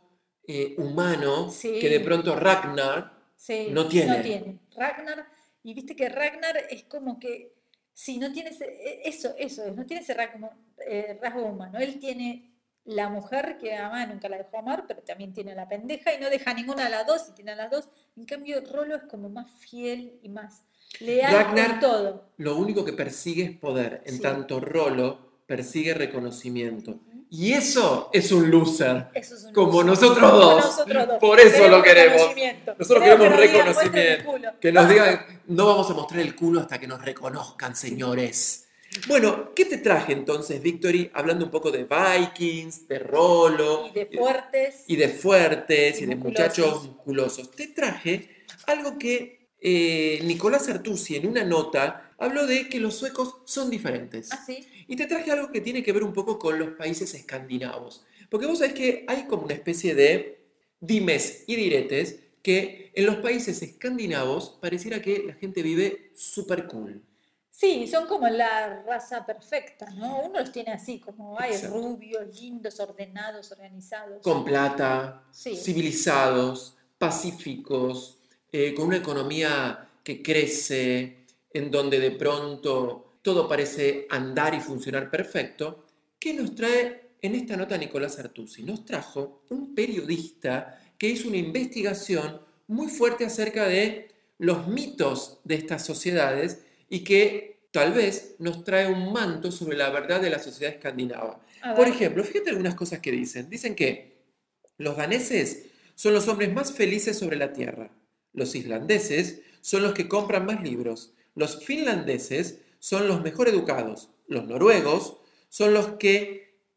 Speaker 1: humano
Speaker 2: Sí.
Speaker 1: que de pronto Ragnar
Speaker 2: Sí,
Speaker 1: no tiene.
Speaker 2: No tiene. Ragnar, y viste que Ragnar es como que, si no tiene eso es, no tiene ese rasgo humano. Él tiene la mujer que ama, nunca la dejó amar, pero también tiene a la pendeja y no deja ninguna de las dos y tiene a las dos. En cambio, Rolo es como más fiel y más leal
Speaker 1: Ragnar-
Speaker 2: en todo.
Speaker 1: Lo único que persigue es poder, en
Speaker 2: Sí.
Speaker 1: tanto Rolo persigue reconocimiento. Y eso es un loser.
Speaker 2: Eso es un
Speaker 1: Como
Speaker 2: loser.
Speaker 1: nosotros
Speaker 2: Como
Speaker 1: dos.
Speaker 2: nosotros dos.
Speaker 1: Por eso lo queremos.
Speaker 2: reconocimiento.
Speaker 1: Nosotros
Speaker 2: Queremos
Speaker 1: queremos
Speaker 2: que nos digan,
Speaker 1: reconocimiento.
Speaker 2: "Muestren el culo".
Speaker 1: Que nos digan, no vamos a mostrar el culo hasta que nos reconozcan, señores. Bueno, ¿qué te traje entonces, Victory? Hablando un poco de Vikings, de Rolo,
Speaker 2: Y de fuertes.
Speaker 1: y de fuertes,
Speaker 2: Y
Speaker 1: y de
Speaker 2: musculosos.
Speaker 1: muchachos musculosos. Te traje algo que Nicolás Artusi en una nota habló de que los suecos son diferentes.
Speaker 2: Ah, sí.
Speaker 1: Y te traje algo que tiene que ver un poco con los países escandinavos. Porque vos sabés que hay como una especie de dimes y diretes que en los países escandinavos pareciera que la gente vive súper cool.
Speaker 2: Sí, son como la raza perfecta, ¿no? Uno los tiene así, como hay
Speaker 1: Exacto.
Speaker 2: rubios, lindos, ordenados, organizados.
Speaker 1: Con plata,
Speaker 2: Sí.
Speaker 1: civilizados, pacíficos, con una economía que crece, en donde de pronto todo parece andar y funcionar perfecto. ¿Qué nos trae en esta nota Nicolás Artusi? Nos trajo un periodista que hizo una investigación muy fuerte acerca de los mitos de estas sociedades y que tal vez nos trae un manto sobre la verdad de la sociedad escandinava.
Speaker 2: A
Speaker 1: Por
Speaker 2: ver.
Speaker 1: ejemplo, fíjate algunas cosas que dicen. Dicen que los daneses son los hombres más felices sobre la tierra. Los islandeses son los que compran más libros. Los finlandeses son los mejor educados. Los noruegos son los que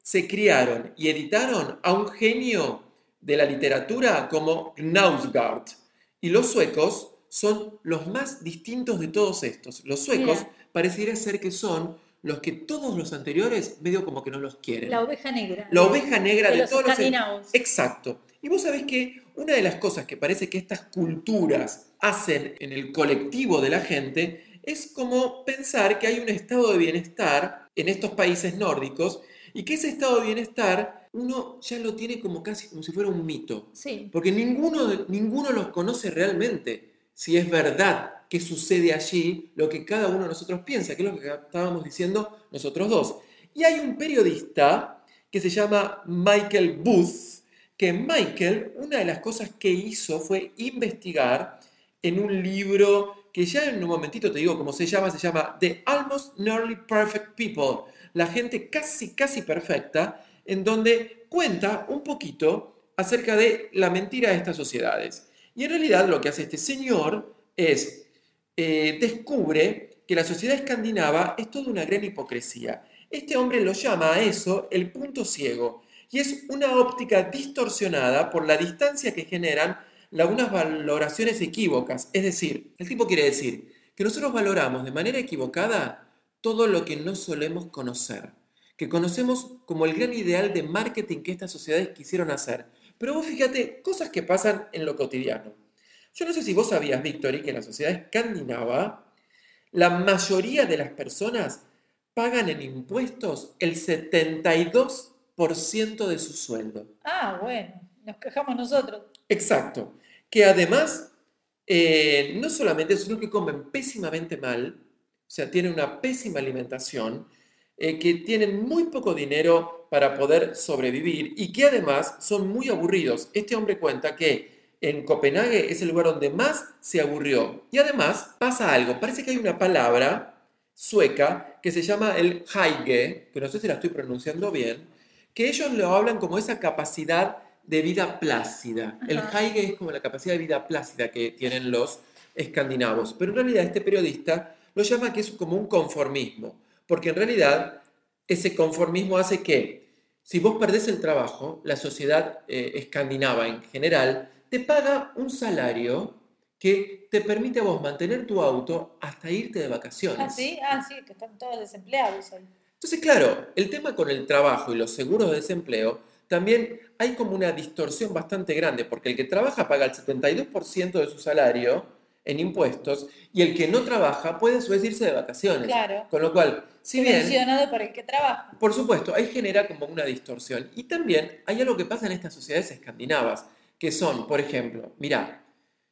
Speaker 1: se criaron y editaron a un genio de la literatura como Knausgård. Y los suecos son los más distintos de todos estos. Los suecos
Speaker 2: Mira.
Speaker 1: pareciera ser que son los que todos los anteriores medio como que no los quieren.
Speaker 2: La oveja negra.
Speaker 1: La oveja negra de
Speaker 2: los
Speaker 1: todos los...
Speaker 2: escandinavos.
Speaker 1: Exacto. Y vos sabés que una de las cosas que parece que estas culturas hacen en el colectivo de la gente es como pensar que hay un estado de bienestar en estos países nórdicos y que ese estado de bienestar uno ya lo tiene como casi como si fuera un mito.
Speaker 2: Sí.
Speaker 1: Porque ninguno los conoce realmente si es verdad que sucede allí lo que cada uno de nosotros piensa, que es lo que estábamos diciendo nosotros dos. Y hay un periodista que se llama Michael Booth, que Michael, una de las cosas que hizo fue investigar en un libro que ya en un momentito te digo cómo se llama The Almost Nearly Perfect People, la gente casi perfecta, en donde cuenta un poquito acerca de la mentira de estas sociedades. Y en realidad lo que hace este señor es descubre que la sociedad escandinava es toda una gran hipocresía. Este hombre lo llama a eso el punto ciego, y es una óptica distorsionada por la distancia que generan algunas valoraciones equívocas. Es decir, el tipo quiere decir que nosotros valoramos de manera equivocada todo lo que no solemos conocer, que conocemos como el gran ideal de marketing que estas sociedades quisieron hacer. Pero vos fíjate, cosas que pasan en lo cotidiano. Yo no sé si vos sabías, Victory, que en la sociedad escandinava la mayoría de las personas pagan en impuestos el 72% de su sueldo.
Speaker 2: Ah, bueno, nos quejamos nosotros.
Speaker 1: Exacto. Que además, no solamente eso, sino que comen pésimamente mal, o sea, tienen una pésima alimentación, que tienen muy poco dinero para poder sobrevivir y que además son muy aburridos. Este hombre cuenta que en Copenhague es el lugar donde más se aburrió. Y además pasa algo, parece que hay una palabra sueca que se llama el hygge, que no sé si la estoy pronunciando bien, que ellos lo hablan como esa capacidad de vida plácida. El hygge es como la capacidad de vida plácida que tienen los escandinavos. Pero en realidad este periodista lo llama que es como un conformismo, porque en realidad ese conformismo hace que si vos perdés el trabajo, la sociedad escandinava en general te paga un salario que te permite a vos mantener tu auto hasta irte de vacaciones.
Speaker 2: Ah, sí, que están todos desempleados ahí.
Speaker 1: Entonces, claro, el tema con el trabajo y los seguros de desempleo, también hay como una distorsión bastante grande, porque el que trabaja paga el 72% de su salario en impuestos y el que no trabaja puede a su vez irse de vacaciones.
Speaker 2: Claro.
Speaker 1: Con lo cual, si bien,
Speaker 2: Subvencionado por el que trabaja.
Speaker 1: por supuesto, ahí genera como una distorsión. Y también hay algo que pasa en estas sociedades escandinavas, que son, por ejemplo, mirá,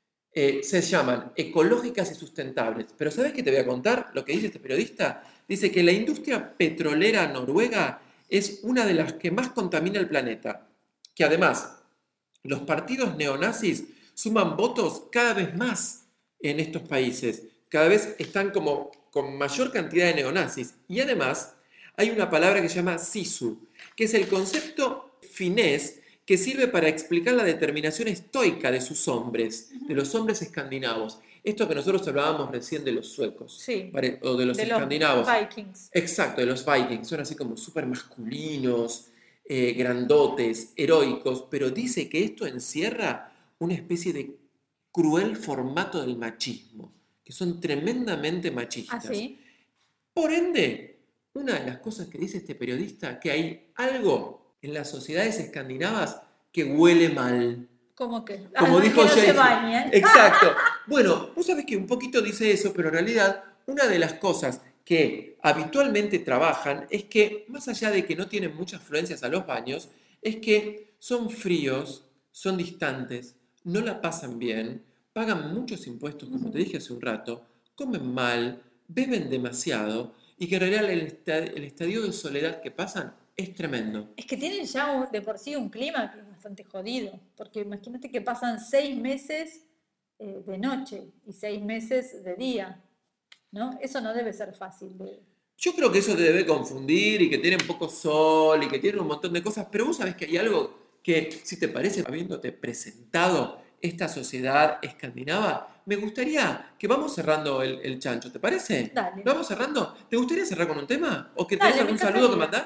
Speaker 1: se llaman ecológicas y sustentables. Pero ¿sabes qué te voy a contar? Lo que dice este periodista. Dice que la industria petrolera noruega es una de las que más contamina el planeta. Que además, los partidos neonazis suman votos cada vez más en estos países. Cada vez están como con mayor cantidad de neonazis. Y además, hay una palabra que se llama sisu, que es el concepto finés que sirve para explicar la determinación estoica de sus hombres, de los hombres escandinavos. Esto que nosotros hablábamos recién de los suecos,
Speaker 2: Sí.
Speaker 1: o de los
Speaker 2: De
Speaker 1: escandinavos.
Speaker 2: los Vikings.
Speaker 1: Exacto, de los vikings. Son así como súper masculinos, grandotes, heroicos, pero dice que esto encierra una especie de cruel formato del machismo, que son tremendamente machistas.
Speaker 2: Ah, sí.
Speaker 1: Por ende, una de las cosas que dice este periodista, que hay algo en las sociedades escandinavas que huele mal.
Speaker 2: ¿Cómo que?
Speaker 1: Como
Speaker 2: Ah,
Speaker 1: dijo
Speaker 2: que no se
Speaker 1: Shakespeare.
Speaker 2: bañan.
Speaker 1: Exacto. Bueno, vos sabés que un poquito dice eso, pero en realidad una de las cosas que habitualmente trabajan es que, más allá de que no tienen muchas afluencias a los baños, es que son fríos, son distantes, no la pasan bien, pagan muchos impuestos, como te dije hace un rato, comen mal, beben demasiado y que en realidad el estadio de soledad que pasan es tremendo.
Speaker 2: Es que tienen ya de por sí un clima que es bastante jodido, porque imagínate que pasan 6 meses de noche y 6 meses de día, ¿no? Eso no debe ser fácil
Speaker 1: Yo creo que eso te debe confundir y que tienen poco sol y que tienen un montón de cosas, pero vos sabés que hay algo que, si te parece, habiéndote presentado esta sociedad escandinava, me gustaría que vamos cerrando el chancho, ¿te parece?
Speaker 2: Dale.
Speaker 1: ¿Vamos cerrando? ¿Te gustaría cerrar con un tema? ¿O que
Speaker 2: Dale,
Speaker 1: tenés
Speaker 2: me
Speaker 1: algún saludo que
Speaker 2: encantaría.
Speaker 1: mandar?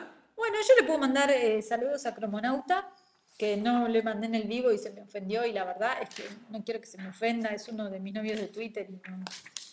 Speaker 2: Bueno, yo le puedo mandar saludos a Cromonauta, que no le mandé en el vivo y se me ofendió, y la verdad es que no quiero que se me ofenda, es uno de mis novios de Twitter y no.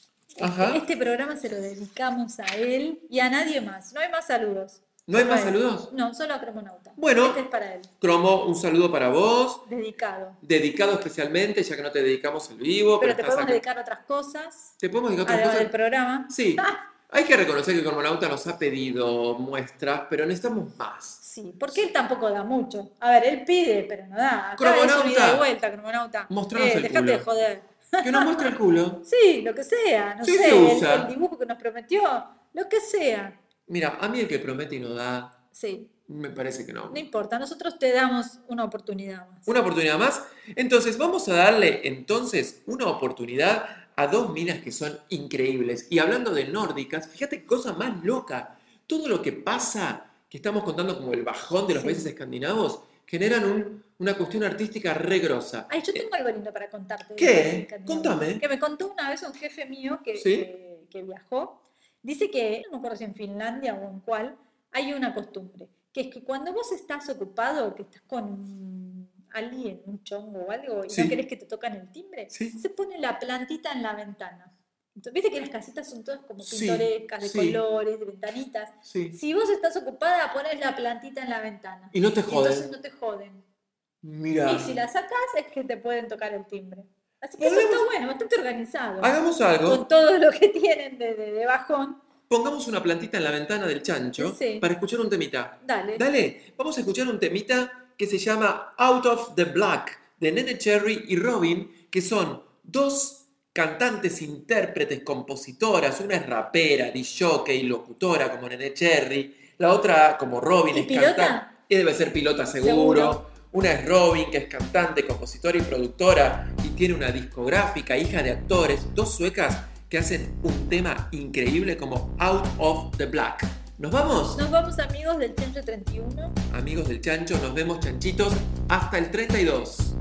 Speaker 1: Ajá.
Speaker 2: Este programa se lo dedicamos a él y a nadie más. No hay más saludos.
Speaker 1: ¿No hay
Speaker 2: Solo
Speaker 1: más
Speaker 2: a él.
Speaker 1: saludos?
Speaker 2: No, solo a Cromonauta.
Speaker 1: Bueno.
Speaker 2: Este es para él,
Speaker 1: Cromo, un saludo para vos,
Speaker 2: dedicado.
Speaker 1: dedicado especialmente, ya que no te dedicamos el vivo,
Speaker 2: Pero te
Speaker 1: estás
Speaker 2: podemos
Speaker 1: acá.
Speaker 2: dedicar a otras cosas,
Speaker 1: ¿Te podemos dedicar
Speaker 2: a
Speaker 1: otras
Speaker 2: lo del
Speaker 1: cosas?
Speaker 2: programa.
Speaker 1: Sí. Hay que reconocer que el Cromonauta nos ha pedido muestras, pero necesitamos más.
Speaker 2: Sí, porque él tampoco da mucho. A ver, él pide, pero no da. Acá
Speaker 1: Cromonauta,
Speaker 2: es una ida y vuelta, Cromonauta.
Speaker 1: mostranos el
Speaker 2: Dejate
Speaker 1: culo.
Speaker 2: de joder.
Speaker 1: Que nos muestre el culo.
Speaker 2: Sí, lo que sea, no
Speaker 1: Sí,
Speaker 2: sé,
Speaker 1: se usa.
Speaker 2: el dibujo que nos prometió, lo que sea.
Speaker 1: Mira, a mí el que promete y no da,
Speaker 2: Sí,
Speaker 1: me parece que no.
Speaker 2: no importa, nosotros te damos una oportunidad más.
Speaker 1: Una oportunidad más. Entonces, vamos a darle una oportunidad a dos minas que son increíbles. Y hablando de nórdicas, fíjate qué cosa más loca. Todo lo que pasa, que estamos contando como el bajón de los
Speaker 2: Sí.
Speaker 1: países escandinavos, generan una cuestión artística re grosa.
Speaker 2: Ay, yo tengo algo lindo para contarte. de
Speaker 1: ¿Qué?
Speaker 2: los países escandinavos.
Speaker 1: Contame.
Speaker 2: Que me contó una vez un jefe mío
Speaker 1: ¿Sí?
Speaker 2: que viajó. Dice que, no me acuerdo si en Finlandia o en cuál, hay una costumbre, que es que cuando vos estás ocupado, que estás con alguien, un chongo o algo, y
Speaker 1: Sí.
Speaker 2: no querés que te toquen el timbre,
Speaker 1: Sí.
Speaker 2: se pone la plantita en la ventana. Entonces, viste que las casitas son todas como
Speaker 1: Sí,
Speaker 2: pintorescas, de
Speaker 1: sí.
Speaker 2: colores, de ventanitas.
Speaker 1: Sí.
Speaker 2: Si vos estás ocupada, pones la plantita en la ventana.
Speaker 1: Y no te joden.
Speaker 2: Entonces no te joden.
Speaker 1: Mira.
Speaker 2: Y si la sacás es que te pueden tocar el timbre. Así que eso
Speaker 1: Podemos-
Speaker 2: está bueno, bastante organizado.
Speaker 1: Hagamos algo.
Speaker 2: Con todo lo que tienen de bajón.
Speaker 1: Pongamos una plantita en la ventana del chancho
Speaker 2: Sí.
Speaker 1: para escuchar un temita.
Speaker 2: Dale.
Speaker 1: Dale, vamos a escuchar un temita que se llama Out of the Black de Nene Cherry y Robin, que son dos cantantes, intérpretes, compositoras. Una es rapera, disjockey, locutora como Nene Cherry. La otra como Robin
Speaker 2: ¿Y
Speaker 1: es
Speaker 2: pilota?
Speaker 1: cantante. Y debe ser pilota seguro.
Speaker 2: Seguro.
Speaker 1: Una es Robin, que es cantante, compositora y productora y tiene una discográfica, hija de actores, dos suecas que hacen un tema increíble como Out of the Black. ¿Nos vamos?
Speaker 2: Nos vamos, amigos del Chancho 31.
Speaker 1: Amigos del Chancho, nos vemos chanchitos hasta el 32.